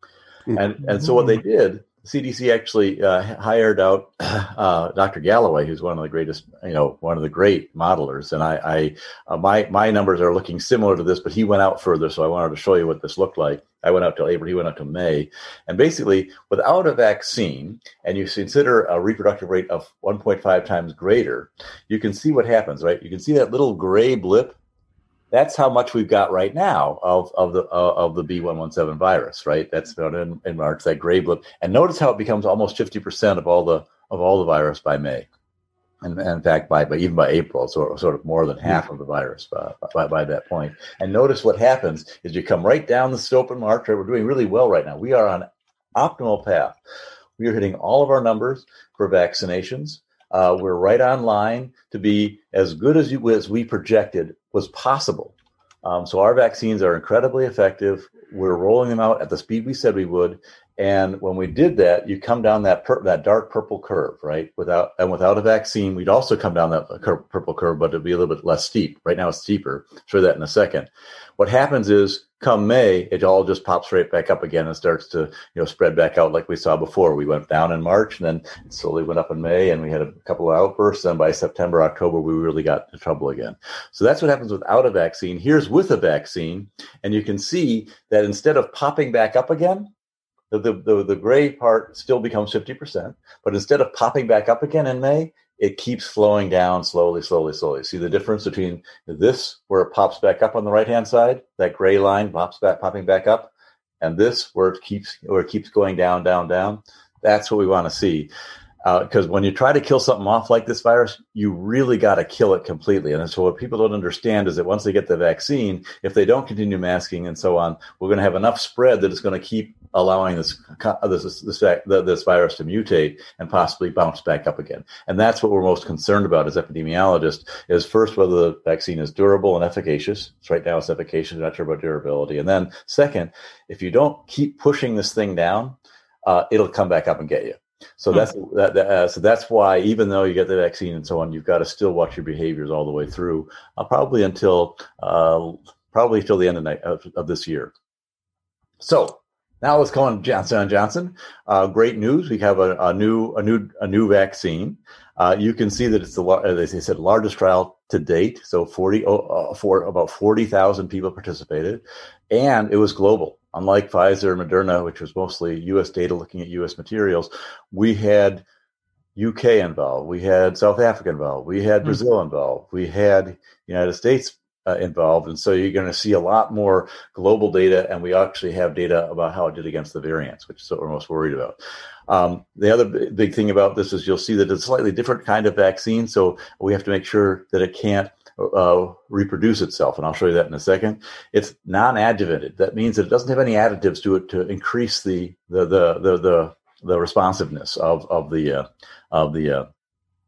I: And and so what they did, C D C actually uh, hired out uh, Doctor Galloway, who's one of the greatest, you know, one of the great modelers. And I, I uh, my my numbers are looking similar to this, but he went out further, so I wanted to show you what this looked like. I went out till April, he went out to May. And basically, without a vaccine, and you consider a reproductive rate of one point five times greater, you can see what happens, right? You can see that little gray blip. That's how much we've got right now of, of the uh, of the B one one seven virus, right? That's found in, in March, that gray blip. And notice how it becomes almost fifty percent of all the of all the virus by May. And, and in fact, by, by even by April, so sort of more than half of the virus by, by, by that point. And notice what happens is you come right down the slope in March. Right? We're doing really well right now. We are on optimal path. We are hitting all of our numbers for vaccinations. Uh, we're right on line to be as good as, you, as we projected was possible. Um, so our vaccines are incredibly effective. We're rolling them out at the speed we said we would. And when we did that, you come down that pur- that dark purple curve, right? Without and without a vaccine, we'd also come down that cur- purple curve, but it'd be a little bit less steep. Right now, it's steeper. I'll show you that in a second. What happens is, come May, it all just pops right back up again and starts to, you know, spread back out like we saw before. We went down in March, and then it slowly went up in May, and we had a couple of outbursts. And by September, October, we really got into trouble again. So that's what happens without a vaccine. Here's with a vaccine, and you can see that instead of popping back up again, The, the, the gray part still becomes fifty percent, but instead of popping back up again in May, it keeps flowing down slowly, slowly, slowly. See the difference between this, where it pops back up on the right-hand side, that gray line pops back, popping back up, and this, where it keeps, where it keeps going down, down, down. That's what we want to see. Because uh, when you try to kill something off like this virus, you really got to kill it completely. And so what people don't understand is that once they get the vaccine, if they don't continue masking and so on, we're going to have enough spread that it's going to keep allowing this this this, this virus to mutate and possibly bounce back up again. And that's what we're most concerned about as epidemiologists, is first, whether the vaccine is durable and efficacious. So right now it's efficacious, not sure about durability. And then second, if you don't keep pushing this thing down, uh, it'll come back up and get you. So that's that, that, uh, so that's why, even though you get the vaccine and so on, you've got to still watch your behaviors all the way through, uh, probably until uh, probably till the end of, night, of, of this year. So now let's go on Johnson and Johnson. Uh, great news! We have a, a new a new a new vaccine. Uh, you can see that it's the, as they said, largest trial to date. So forty uh, for about forty thousand people participated, and it was global. Unlike Pfizer and Moderna, which was mostly U S data looking at U S materials, we had U K involved, we had South Africa involved, we had Brazil mm-hmm. involved, we had United States uh, involved. And so you're going to see a lot more global data, and we actually have data about how it did against the variants, which is what we're most worried about. Um, the other b- big thing about this is you'll see that it's a slightly different kind of vaccine, so we have to make sure that it can't Uh, reproduce itself, and I'll show you that in a second. It's non-adjuvanted. That means that it doesn't have any additives to it to increase the the the the the, the responsiveness of of the uh, of the uh,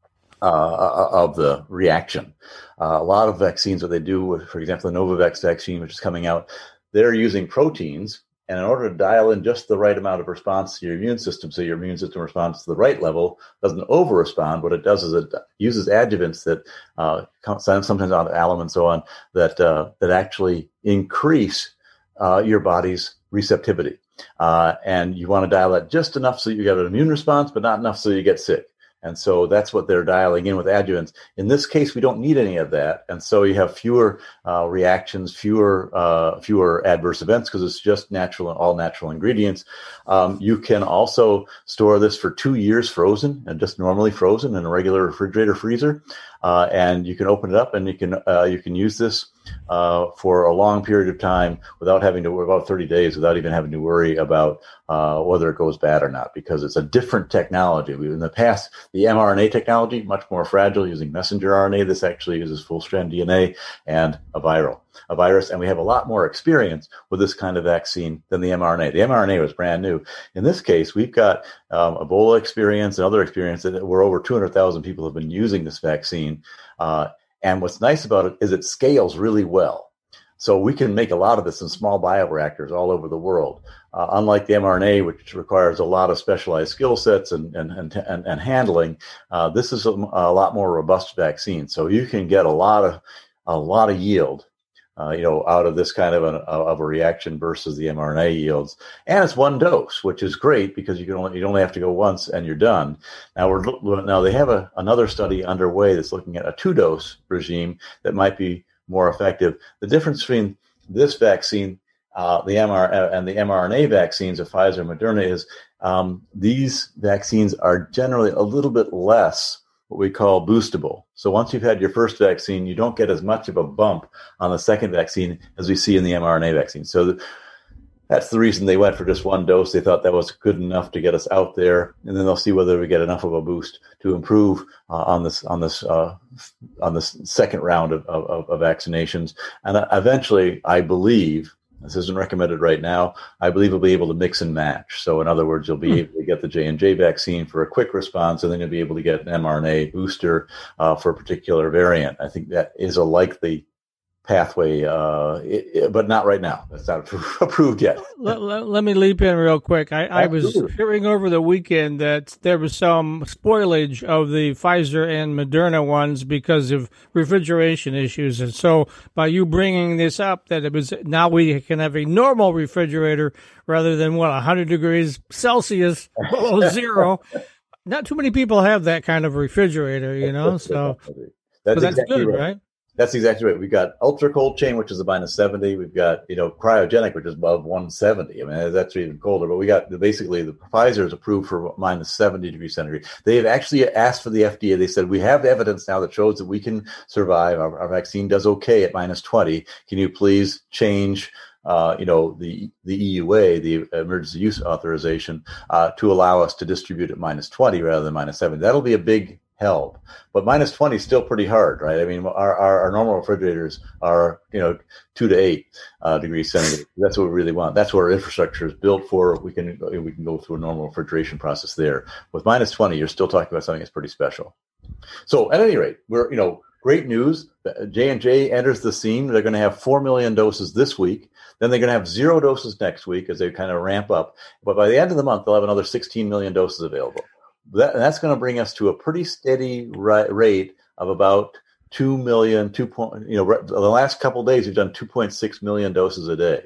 I: uh, of the reaction. Uh, a lot of vaccines, what they do, with, for example, the Novavax vaccine, which is coming out, they're using proteins. And in order to dial in just the right amount of response to your immune system, so your immune system responds to the right level, doesn't over-respond, what it does is it uses adjuvants that uh, sometimes out of alum and so on, that uh, that actually increase uh, your body's receptivity. Uh, and you want to dial that just enough so you get an immune response, but not enough so you get sick. And so that's what they're dialing in with adjuvants. In this case, we don't need any of that. And so you have fewer uh, reactions, fewer uh, fewer adverse events because it's just natural, all natural ingredients. Um, you can also store this for two years frozen and just normally frozen in a regular refrigerator freezer. Uh, and you can open it up and you can uh, you can use this uh, for a long period of time without having to worry about thirty days, without even having to worry about uh, whether it goes bad or not, because it's a different technology. We, in the past, the mRNA technology, much more fragile, using messenger R N A. This actually uses full-strand D N A and a viral, a virus, and we have a lot more experience with this kind of vaccine than the mRNA. The mRNA was brand new. In this case, we've got um, Ebola experience and other experience that where over two hundred thousand people have been using this vaccine. Uh, and what's nice about it is it scales really well. So we can make a lot of this in small bioreactors all over the world. Uh, unlike the mRNA, which requires a lot of specialized skill sets and and and, and, and handling, uh, this is a, a lot more robust vaccine. So you can get a lot of a lot of yield, uh, you know, out of this kind of a of a reaction versus the mRNA yields. And it's one dose, which is great because you can only you only have to go once and you're done. Now we're now they have a, another study underway that's looking at a two dose regime that might be more effective. The difference between this vaccine, uh, the M R and the mRNA vaccines of Pfizer and Moderna is um, these vaccines are generally a little bit less what we call boostable. So once you've had your first vaccine, you don't get as much of a bump on the second vaccine as we see in the mRNA vaccine. So th- that's the reason they went for just one dose. They thought that was good enough to get us out there, and then they'll see whether we get enough of a boost to improve uh, on this on this uh, on this second round of, of, of vaccinations. And eventually, I believe, this isn't recommended right now, I believe we'll be able to mix and match. So in other words, you'll be able to get the J and J vaccine for a quick response, and then you'll be able to get an mRNA booster uh, for a particular variant. I think that is a likely pathway, uh, it, it, but not right now. That's not approved yet.
D: let, let, let me leap in real quick. I, I was hearing over the weekend that there was some spoilage of the Pfizer and Moderna ones because of refrigeration issues. And so by you bringing this up, that it was now we can have a normal refrigerator rather than what, one hundred degrees Celsius below zero. Not too many people have that kind of refrigerator, you know, so
I: that's,
D: so that's
I: exactly
D: good,
I: right?
D: right?
I: That's exactly right. We've got ultra cold chain, which is a minus seventy. We've got, you know, cryogenic, which is above one seventy. I mean, that's even colder. But we got basically the Pfizer is approved for minus seventy degrees centigrade. They have actually asked for the F D A. They said, we have evidence now that shows that we can survive. Our, our vaccine does okay at minus twenty. Can you please change, uh, you know, the the E U A, the emergency use authorization, uh, to allow us to distribute at minus twenty rather than minus seventy? That'll be a big help, but minus twenty is still pretty hard, right? I mean, our, our, our normal refrigerators are, you know, two to eight uh, degrees centigrade. That's what we really want. That's what our infrastructure is built for. We can we can go through a normal refrigeration process there. With minus twenty, you're still talking about something that's pretty special. So at any rate, we're, you know, great news. J and J enters the scene. They're going to have four million doses this week. Then they're going to have zero doses next week as they kind of ramp up. But by the end of the month, they'll have another sixteen million doses available. That, that's going to bring us to a pretty steady ri- rate of about two million, two point, you know, re- the last couple of days, we've done two point six million doses a day.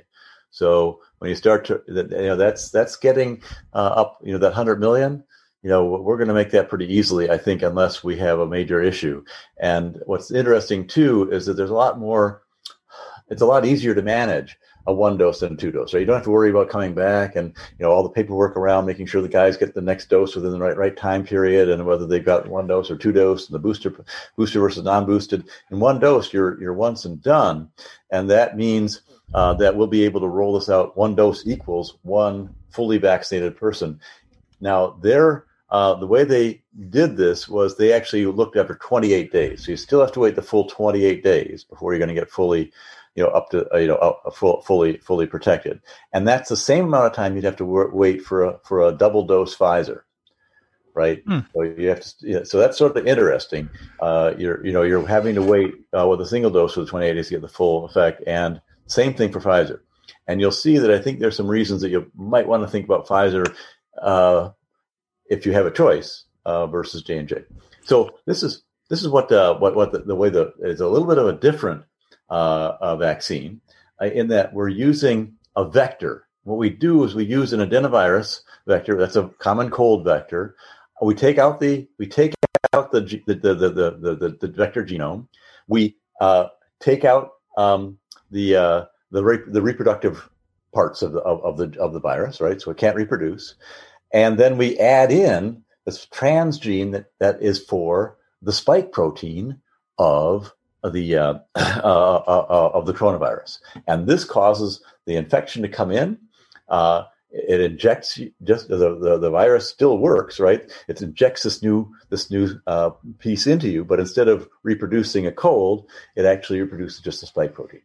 I: So when you start to, you know, that's, that's getting uh, up, you know, that one hundred million, you know, we're going to make that pretty easily, I think, unless we have a major issue. And what's interesting too, is that there's a lot more, it's a lot easier to manage a one dose than a two dose. So you don't have to worry about coming back and, you know, all the paperwork around making sure the guys get the next dose within the right right time period and whether they've got one dose or two dose and the booster booster versus non-boosted. In one dose, you're you're once and done. And that means uh, that we'll be able to roll this out. One dose equals one fully vaccinated person. Now, they're Uh, the way they did this was they actually looked after twenty-eight days. So you still have to wait the full twenty-eight days before you're going to get fully, you know, up to, uh, you know, uh, full, fully, fully protected. And that's the same amount of time you'd have to w- wait for a, for a double dose Pfizer. right?
D: Hmm.
I: So you have to. Yeah, so that's sort of interesting. Uh, you're you know you're having to wait uh, with a single dose for the twenty-eight days to get the full effect, and same thing for Pfizer. And you'll see that I think there's some reasons that you might want to think about Pfizer uh, if you have a choice uh, versus J and J. So this is this is what uh, what what the, the way the it's a little bit of a different uh, uh, vaccine uh, in that we're using a vector. What we do is we use an adenovirus vector. That's a common cold vector. We take out the we take out the the the the the, the, the vector genome. We uh, take out um, the uh, the re- the reproductive parts of the of, of the of the virus, right? So it can't reproduce, and then we add in this transgene that, that is for the spike protein of the uh, uh, uh, uh, of the coronavirus, and this causes the infection to come in. Uh, it injects just the, the the virus still works, right? It injects this new this new uh, piece into you, but instead of reproducing a cold, it actually reproduces just a spike protein.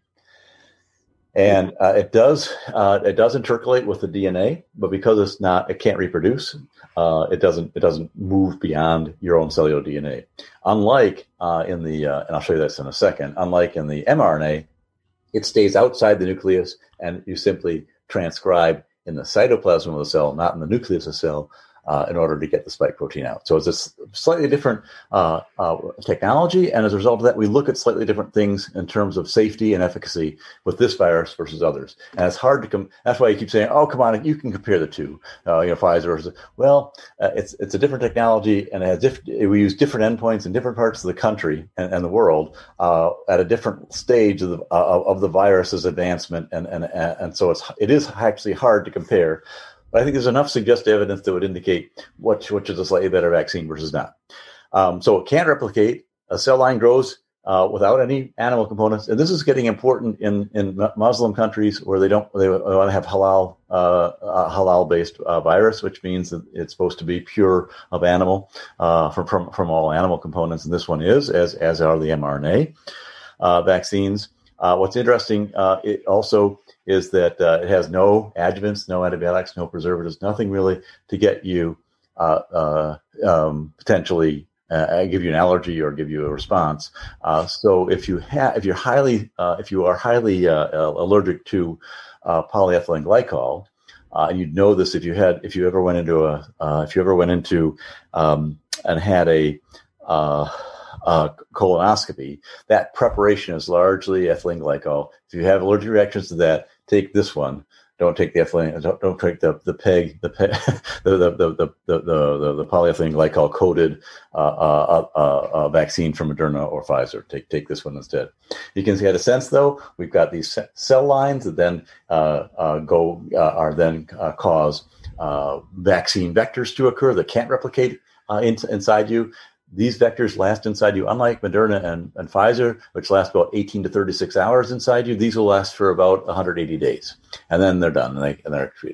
I: And uh, it does uh, it does intercalate with the D N A, but because it's not, it can't reproduce. Uh, it doesn't it doesn't move beyond your own cellular D N A. Unlike uh, in the uh, and I'll show you this in a second. Unlike in the mRNA, it stays outside the nucleus, and you simply transcribe in the cytoplasm of the cell, not in the nucleus of the cell, uh, in order to get the spike protein out. So it's a slightly different uh, uh, technology, and as a result of that, we look at slightly different things in terms of safety and efficacy with this virus versus others. And it's hard to come. That's why you keep saying, "Oh, come on, you can compare the two." Uh, you know, Pfizer versus well, uh, it's it's a different technology, and it has diff- we use different endpoints in different parts of the country and, and the world uh, at a different stage of the uh, of the virus's advancement, and and and so it's it is actually hard to compare. But I think there's enough suggestive evidence that would indicate which, which is a slightly better vaccine versus not. Um, so it can't replicate. A cell line grows uh, without any animal components, and this is getting important in, in Muslim countries where they don't they want to have halal uh, uh, halal based uh, virus, which means that it's supposed to be pure of animal uh, from from from all animal components, and this one is as as are the mRNA uh, vaccines. Uh, what's interesting, uh, it also is that uh, it has no adjuvants, no antibiotics, no preservatives, nothing really to get you uh, uh, um, potentially uh, give you an allergy or give you a response. Uh, so if you have, if you're highly, uh, if you are highly uh, allergic to uh, polyethylene glycol, uh, and you'd know this if you had, if you ever went into a, uh, if you ever went into um, and had a uh, Uh, colonoscopy, that preparation is largely ethylene glycol. If you have allergic reactions to that, take this one. Don't take the ethylene. Don't, don't take the the peg the peg, the, the, the, the, the, the the polyethylene glycol coated uh, uh, uh, uh, vaccine from Moderna or Pfizer. Take take this one instead. You can get a sense though. We've got these cell lines that then uh, uh, go uh, are then uh, cause uh, vaccine vectors to occur that can't replicate uh, in, inside you. These vectors last inside you, unlike Moderna and, and Pfizer, which last about eighteen to thirty-six hours inside you. These will last for about one hundred eighty days, and then they're done and, they, and they're treated.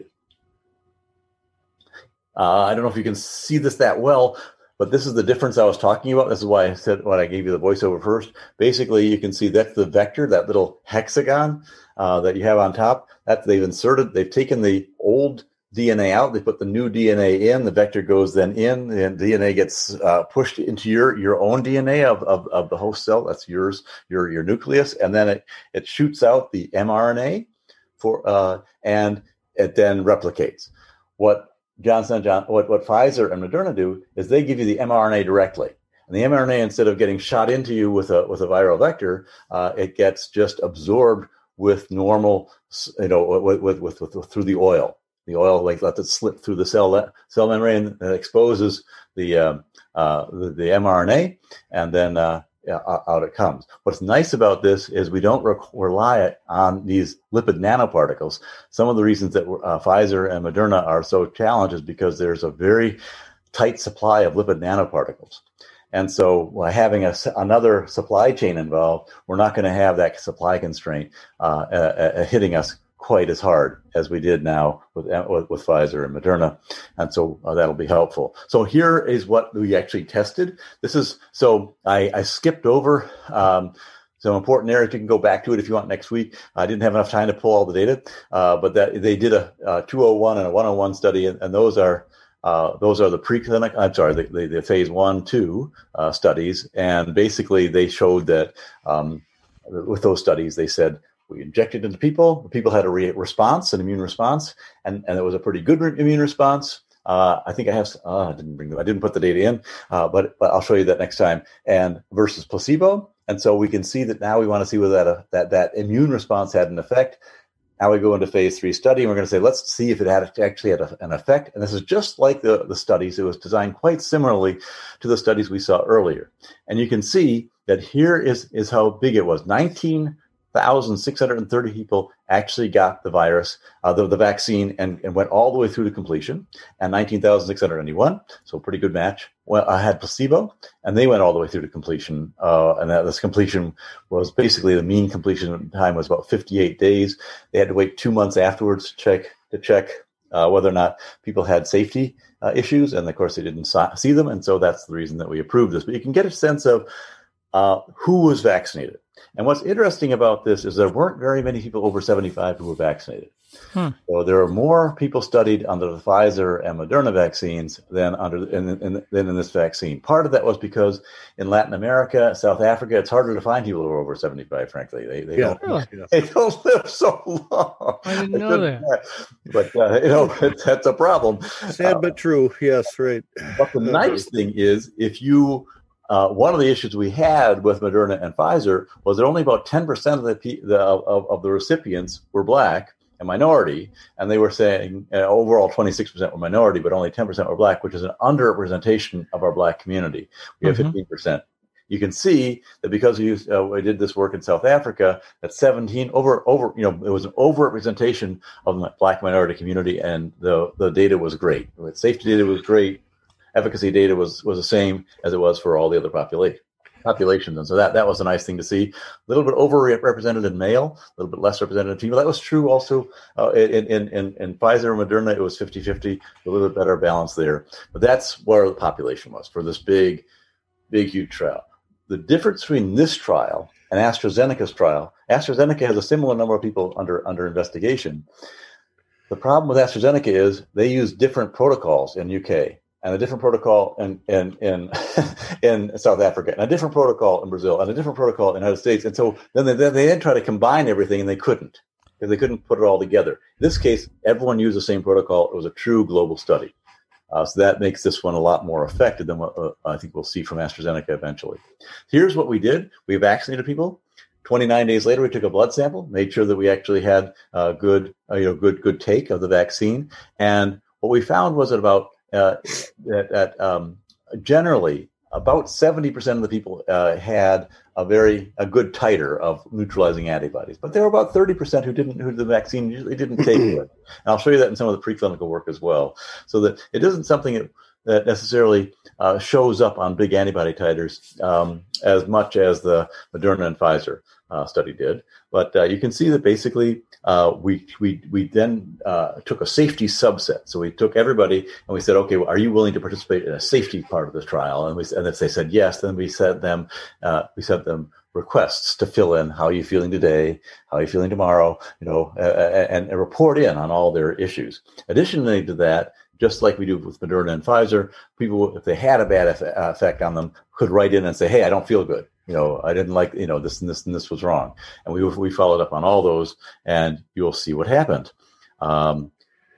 I: Uh, I don't know if you can see this that well, but this is the difference I was talking about. This is why I said when I gave you the voiceover first. Basically, you can see that's the vector, that little hexagon uh, that you have on top. That they've inserted. They've taken the old D N A out. They put the new D N A in. The vector goes then in, and D N A gets uh, pushed into your your own D N A of, of of the host cell. That's yours, your your nucleus, and then it it shoots out the mRNA for uh, and it then replicates. What Johnson John, what what Pfizer and Moderna do is they give you the mRNA directly, and the mRNA, instead of getting shot into you with a with a viral vector, uh, it gets just absorbed with normal, you know, with with, with, with, with through the oil. The oil like lets it slip through the cell cell membrane and exposes the uh, uh, the, the mRNA, and then uh, out it comes. What's nice about this is we don't re- rely on these lipid nanoparticles. Some of the reasons that uh, Pfizer and Moderna are so challenged is because there's a very tight supply of lipid nanoparticles. And so by having a, another supply chain involved, we're not going to have that supply constraint uh, uh, uh, hitting us quite as hard as we did now with with, with Pfizer and Moderna, and so uh, that'll be helpful. So here is what we actually tested. This is so I, I skipped over um, some important areas. You can go back to it if you want next week. I didn't have enough time to pull all the data, uh, but that they did a, a two oh one and a one oh one study, and, and those are Uh, those are the preclinical, I'm sorry, the, the, the phase one, two uh, studies. And basically they showed that um, with those studies, they said, we injected into people, the people had a re- response, an immune response, and, and it was a pretty good re- immune response. Uh, I think I have, uh, I didn't bring the, I didn't put the data in, uh, but, but I'll show you that next time. And versus placebo. And so we can see that now we want to see whether that, uh, that, that immune response had an effect. Now we go into phase three study, and we're going to say, let's see if it had actually had a, an effect. And this is just like the, the studies. It was designed quite similarly to the studies we saw earlier. And you can see that here is, is how big it was. nineteen thousand six hundred thirty people actually got the virus, uh, the, the vaccine, and, and went all the way through to completion. And nineteen thousand six hundred ninety-one, so a pretty good match, well, I had placebo, and they went all the way through to completion. Uh, and that this completion was basically the mean completion time was about fifty-eight days. They had to wait two months afterwards to check to check uh, whether or not people had safety uh, issues. And of course, they didn't see them. And so that's the reason that we approved this. But you can get a sense of uh, who was vaccinated. And what's interesting about this is there weren't very many people over seventy-five who were vaccinated. Hmm. So there are more people studied under the Pfizer and Moderna vaccines than under in, in, than in this vaccine. Part of that was because in Latin America, South Africa, it's harder to find people who are over seventy-five. Frankly, they they
C: yeah,
I: don't
C: really.
I: they don't live so long.
D: I didn't know that.
I: But uh, you know it's, that's a problem.
C: Sad uh, but true. Yes, right.
I: But the nice thing is, if you Uh, one of the issues we had with Moderna and Pfizer was that only about ten percent of the, the of, of the recipients were Black and minority, and they were saying uh, overall twenty-six percent were minority, but only ten percent were Black, which is an underrepresentation of our Black community. We have mm-hmm. fifteen percent. You can see that because we, used, uh, we did this work in South Africa, that seventeen over over you know it was an overrepresentation of the Black minority community, and the the data was great. The safety data was great. Efficacy data was, was the same as it was for all the other population, populations. And so that, that was a nice thing to see. A little bit overrepresented in male, a little bit less represented in female. That was true also uh, in, in, in, in Pfizer and Moderna. It was fifty-fifty, a little bit better balance there. But that's where the population was for this big, big, huge trial. The difference between this trial and AstraZeneca's trial, AstraZeneca has a similar number of people under, under investigation. The problem with AstraZeneca is they use different protocols in U K. And a different protocol in in in, in South Africa, and a different protocol in Brazil, and a different protocol in the United States. And so then they, then they then try to combine everything, and they couldn't because they couldn't put it all together. In this case, everyone used the same protocol. It was a true global study. Uh, so that makes this one a lot more effective than what uh, I think we'll see from AstraZeneca eventually. Here's what we did. We vaccinated people. twenty-nine days later, we took a blood sample, made sure that we actually had a good, uh, you know, good, good take of the vaccine. And what we found was that about Uh, that, that um, generally about seventy percent of the people uh, had a very a good titer of neutralizing antibodies, but there were about thirty percent who didn't, who the vaccine usually didn't take it. And I'll show you that in some of the preclinical work as well, so that it isn't something that, that necessarily uh, shows up on big antibody titers um, as much as the Moderna and Pfizer uh, study did. But uh, you can see that basically uh, we we we then uh, took a safety subset. So we took everybody and we said, okay, well, are you willing to participate in a safety part of this trial? And we and if they said yes, then we sent them uh, we sent them requests to fill in how are you feeling today, how are you feeling tomorrow, you know, uh, and, and report in on all their issues. Additionally to that, just like we do with Moderna and Pfizer, people, if they had a bad effect on them, could write in and say, hey, I don't feel good. You know, I didn't like, you know, this and this and this was wrong. And we we followed up on all those, and you'll see what happened. Um,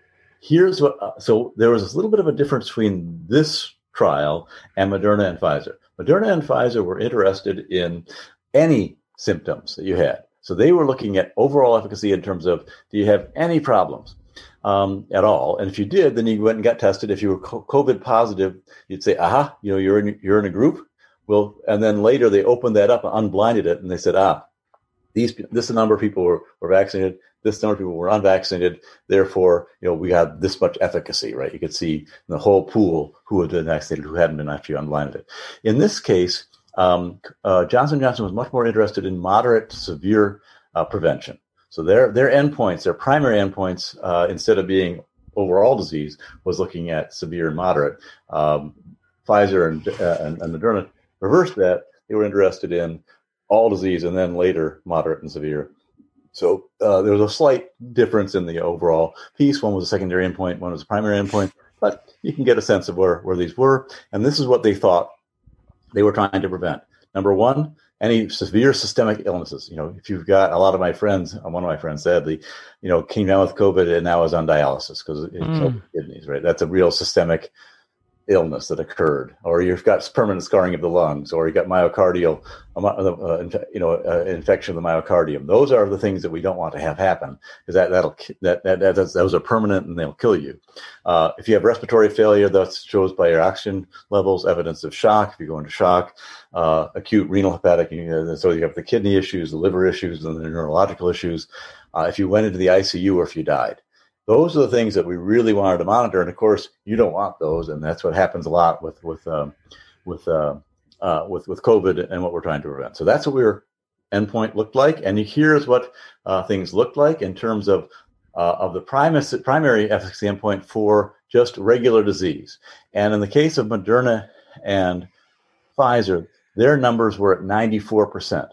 I: here's what, uh, so there was a little bit of a difference between this trial and Moderna and Pfizer. Moderna and Pfizer were interested in any symptoms that you had. So they were looking at overall efficacy in terms of, do you have any problems? Um, at all, and if you did, then you went and got tested. If you were COVID positive, you'd say, "Aha, you know, you're in you're in a group." Well, and then later they opened that up and unblinded it, and they said, "Ah, these this number of people were, were vaccinated. This number of people were unvaccinated. Therefore, you know, we got this much efficacy." Right? You could see in the whole pool who had been vaccinated, who hadn't been actually unblinded it. In this case, um, uh, Johnson and Johnson was much more interested in moderate to severe uh, prevention. So their their endpoints, their primary endpoints, uh, instead of being overall disease, was looking at severe and moderate. Um, Pfizer and, uh, and, and Moderna reversed that. They were interested in all disease and then later moderate and severe. So uh, there was a slight difference in the overall piece. One was a secondary endpoint, one was a primary endpoint. but you can get a sense of where, where these were. And this is what they thought they were trying to prevent. Number one, any severe systemic illnesses. You know, if you've got a lot of my friends, one of my friends sadly, you know, came down with COVID and now is on dialysis because it mm. killed the kidneys, right? That's a real systemic illness that occurred. Or you've got permanent scarring of the lungs, or you've got myocardial, uh, you know, uh, infection of the myocardium. Those are the things that we don't want to have happen, because that that'll that that, that that's, those are permanent and they'll kill you. Uh, if you have respiratory failure, that shows by your oxygen levels, evidence of shock. If you go into shock, uh, acute renal hepatic, you, so you have the kidney issues, the liver issues, and the neurological issues. Uh, if you went into the I C U or if you died. Those are the things that we really wanted to monitor, and of course, you don't want those, and that's what happens a lot with with um, with, uh, uh, with with COVID and what we're trying to prevent. So that's what our endpoint looked like, and here's what uh, things looked like in terms of uh, of the primus, primary efficacy endpoint for just regular disease. And in the case of Moderna and Pfizer, their numbers were at ninety-four percent.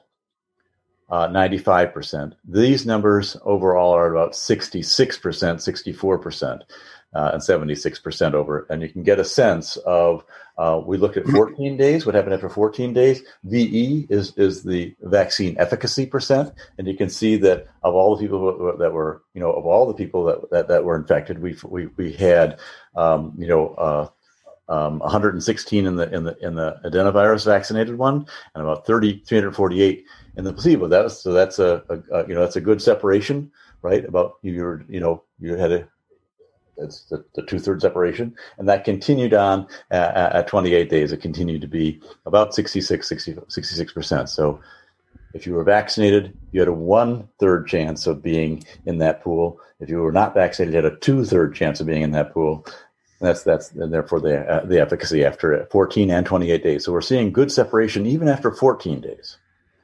I: Uh, ninety-five percent. These numbers overall are about sixty-six percent, sixty-four percent, uh, and seventy-six percent over. And you can get a sense of, uh, we looked at fourteen days, what happened after fourteen days. V E is, is the vaccine efficacy percent. And you can see that of all the people that were, you know, of all the people that, that, that were infected, we, we, we had, um, you know, uh, Um, one hundred sixteen in the in the in the adenovirus vaccinated one, and about thirty, three hundred forty-eight in the placebo. That was, so that's a, a, a you know that's a good separation, right? About you you know you had a that's the, the two thirds separation, and that continued on at, at twenty-eight days. It continued to be about sixty-six, sixty, sixty-six percent. So if you were vaccinated, you had a one third chance of being in that pool. If you were not vaccinated, you had a two third chance of being in that pool. That's that's and therefore the uh, the efficacy after fourteen and twenty-eight days. So we're seeing good separation even after fourteen days.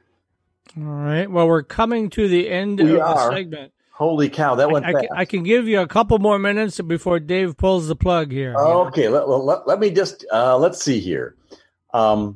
D: All right. Well, we're coming to the end
I: we
D: of
I: are.
D: the segment.
I: Holy cow, that went
D: I,
I: fast.
D: I, I can give you a couple more minutes before Dave pulls the plug here.
I: Okay, let, let, let me just uh, let's see here. Um,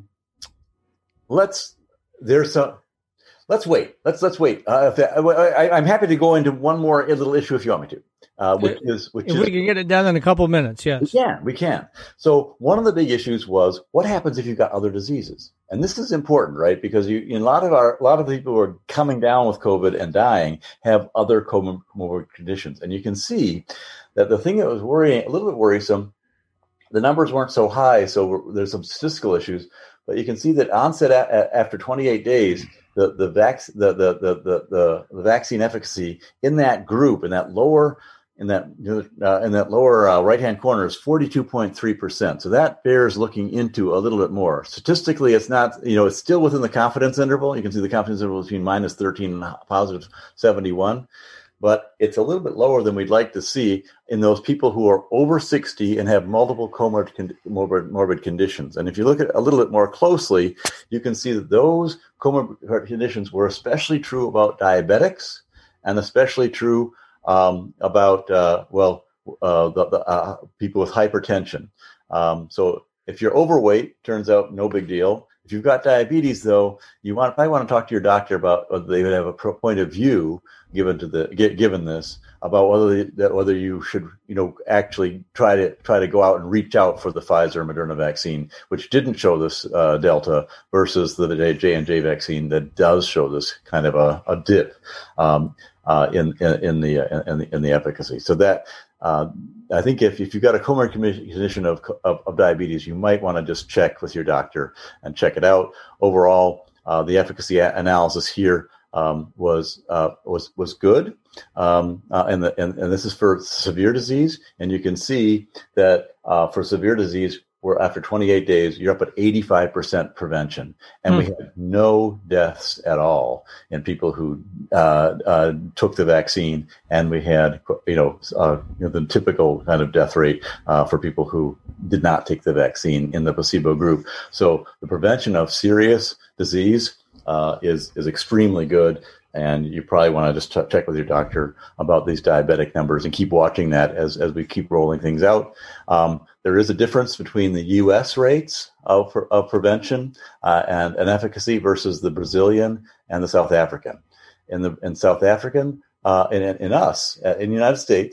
I: let's there's some. Let's wait. Let's let's wait. Uh, if I, I, I'm happy to go into one more little issue if you want me to. Uh, which is which
D: if
I: is,
D: we can get it done in a couple minutes, yes.
I: We can, we can. So one of the big issues was what happens if you've got other diseases, and this is important, right? Because you, in a lot of our, a lot of the people who are coming down with COVID and dying have other comorbid conditions, and you can see that the thing that was worrying, a little bit worrisome, the numbers weren't so high, so there's some statistical issues, but you can see that onset a, a, after twenty-eight days. The the, vac, the, the, the, the, the vaccine efficacy in that group, in that lower in that uh, in that lower uh, right hand corner is forty-two point three percent. So that bears looking into a little bit more. Statistically, it's not, you know, it's still within the confidence interval. You can see the confidence interval between minus thirteen and positive seventy-one, but it's a little bit lower than we'd like to see in those people who are over sixty and have multiple comorbid morbid, morbid conditions. And if you look at a little bit more closely, you can see that those comorbid conditions were especially true about diabetics and especially true um, about, uh, well, uh, the, the uh, people with hypertension. Um, so if you're overweight, turns out no big deal. If you've got diabetes, though, you want probably want to talk to your doctor about whether they would have a point of view given to the given this about whether that whether you should you know actually try to try to go out and reach out for the Pfizer and Moderna vaccine, which didn't show this uh, Delta, versus the J and J vaccine that does show this kind of a, a dip um, uh, in, in in the uh, in the in the efficacy. So that. Uh, I think if, if you've got a comorbid condition of, of, of diabetes, you might want to just check with your doctor and check it out. Overall, uh, the efficacy a- analysis here um, was uh, was was good, um, uh, and, the, and and this is for severe disease. And you can see that uh, for severe disease, where after twenty-eight days, you're up at eighty-five percent prevention. And mm. we had no deaths at all in people who uh, uh, took the vaccine. And we had, you know, uh, you know the typical kind of death rate uh, for people who did not take the vaccine in the placebo group. So the prevention of serious disease uh, is, is extremely good. And you probably want to just t- check with your doctor about these diabetic numbers and keep watching that as, as we keep rolling things out. Um, there is a difference between the U S rates of, of prevention uh, and, and efficacy versus the Brazilian and the South African. In the in South African, uh, in, in us, in the United States,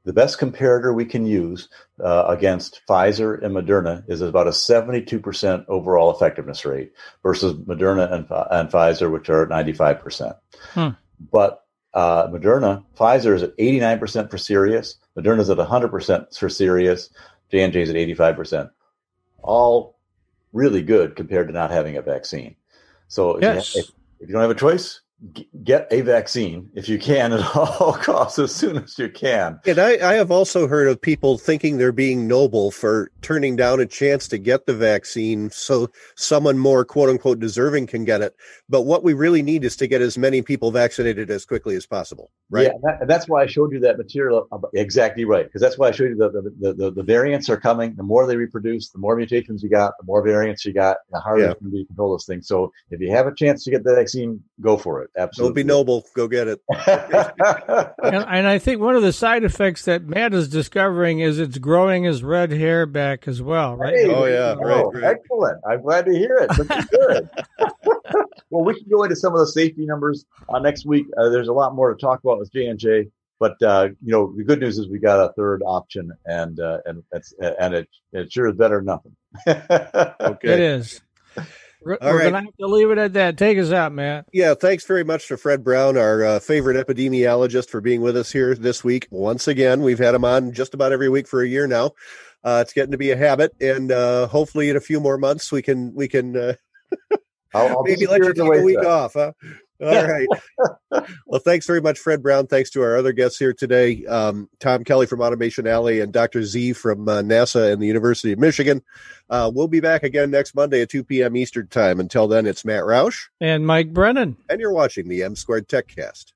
I: the best comparator we can use uh, against Pfizer and Moderna is about a seventy-two percent overall effectiveness rate versus Moderna and, and Pfizer, which are at ninety-five percent. Hmm. But uh, Moderna, Pfizer is at eighty-nine percent for serious. Moderna is at one hundred percent for serious. J and J is at eighty-five percent. All really good compared to not having a vaccine. So
D: yes.
I: if, you, if, if you don't have a choice, get a vaccine if you can at all costs as soon as you can.
C: And I, I have also heard of people thinking they're being noble for turning down a chance to get the vaccine so someone more quote unquote deserving can get it. But what we really need is to get as many people vaccinated as quickly as possible. Right.
I: Yeah, that, and that's why I showed you that material. Exactly right. Because that's why I showed you the the, the the variants are coming. The more they reproduce, the more mutations you got, the more variants you got, the harder yeah. it's going to be to control those things. So if you have a chance to get the vaccine, go for it. Absolutely.
C: Don't be noble. Go get it.
D: and, and I think one of the side effects that Matt is discovering is it's growing his red hair back as well, right?
I: Hey,
C: oh, yeah.
I: Oh,
C: right, right.
I: Excellent. I'm glad to hear it. This is good. Well, we can go into some of the safety numbers uh, next week. Uh, there's a lot more to talk about with J and J. But, uh, you know, the good news is we got a third option, and uh, and it's, and it, it sure is better than nothing.
D: Okay. It is. We're, we're right. going to have to leave it at that. Take us out, Matt.
C: Yeah, thanks very much to Fred Brown, our uh, favorite epidemiologist, for being with us here this week. Once again, we've had him on just about every week for a year now. Uh, it's getting to be a habit, and uh, hopefully in a few more months we can we can uh,
I: I'll, I'll
C: maybe let you take a week off. Huh? All right. Well, thanks very much, Fred Brown. Thanks to our other guests here today, um, Tom Kelly from Automation Alley and Doctor Z from uh, NASA and the University of Michigan. Uh, we'll be back again next Monday at two p.m. Eastern Time. Until then, it's Matt Roush.
D: And Mike Brennan.
C: And you're watching the M Squared TechCast.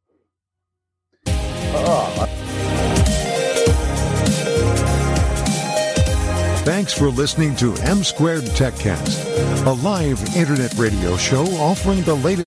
I: Oh.
B: Thanks for listening to M Squared TechCast, a live internet radio show offering the latest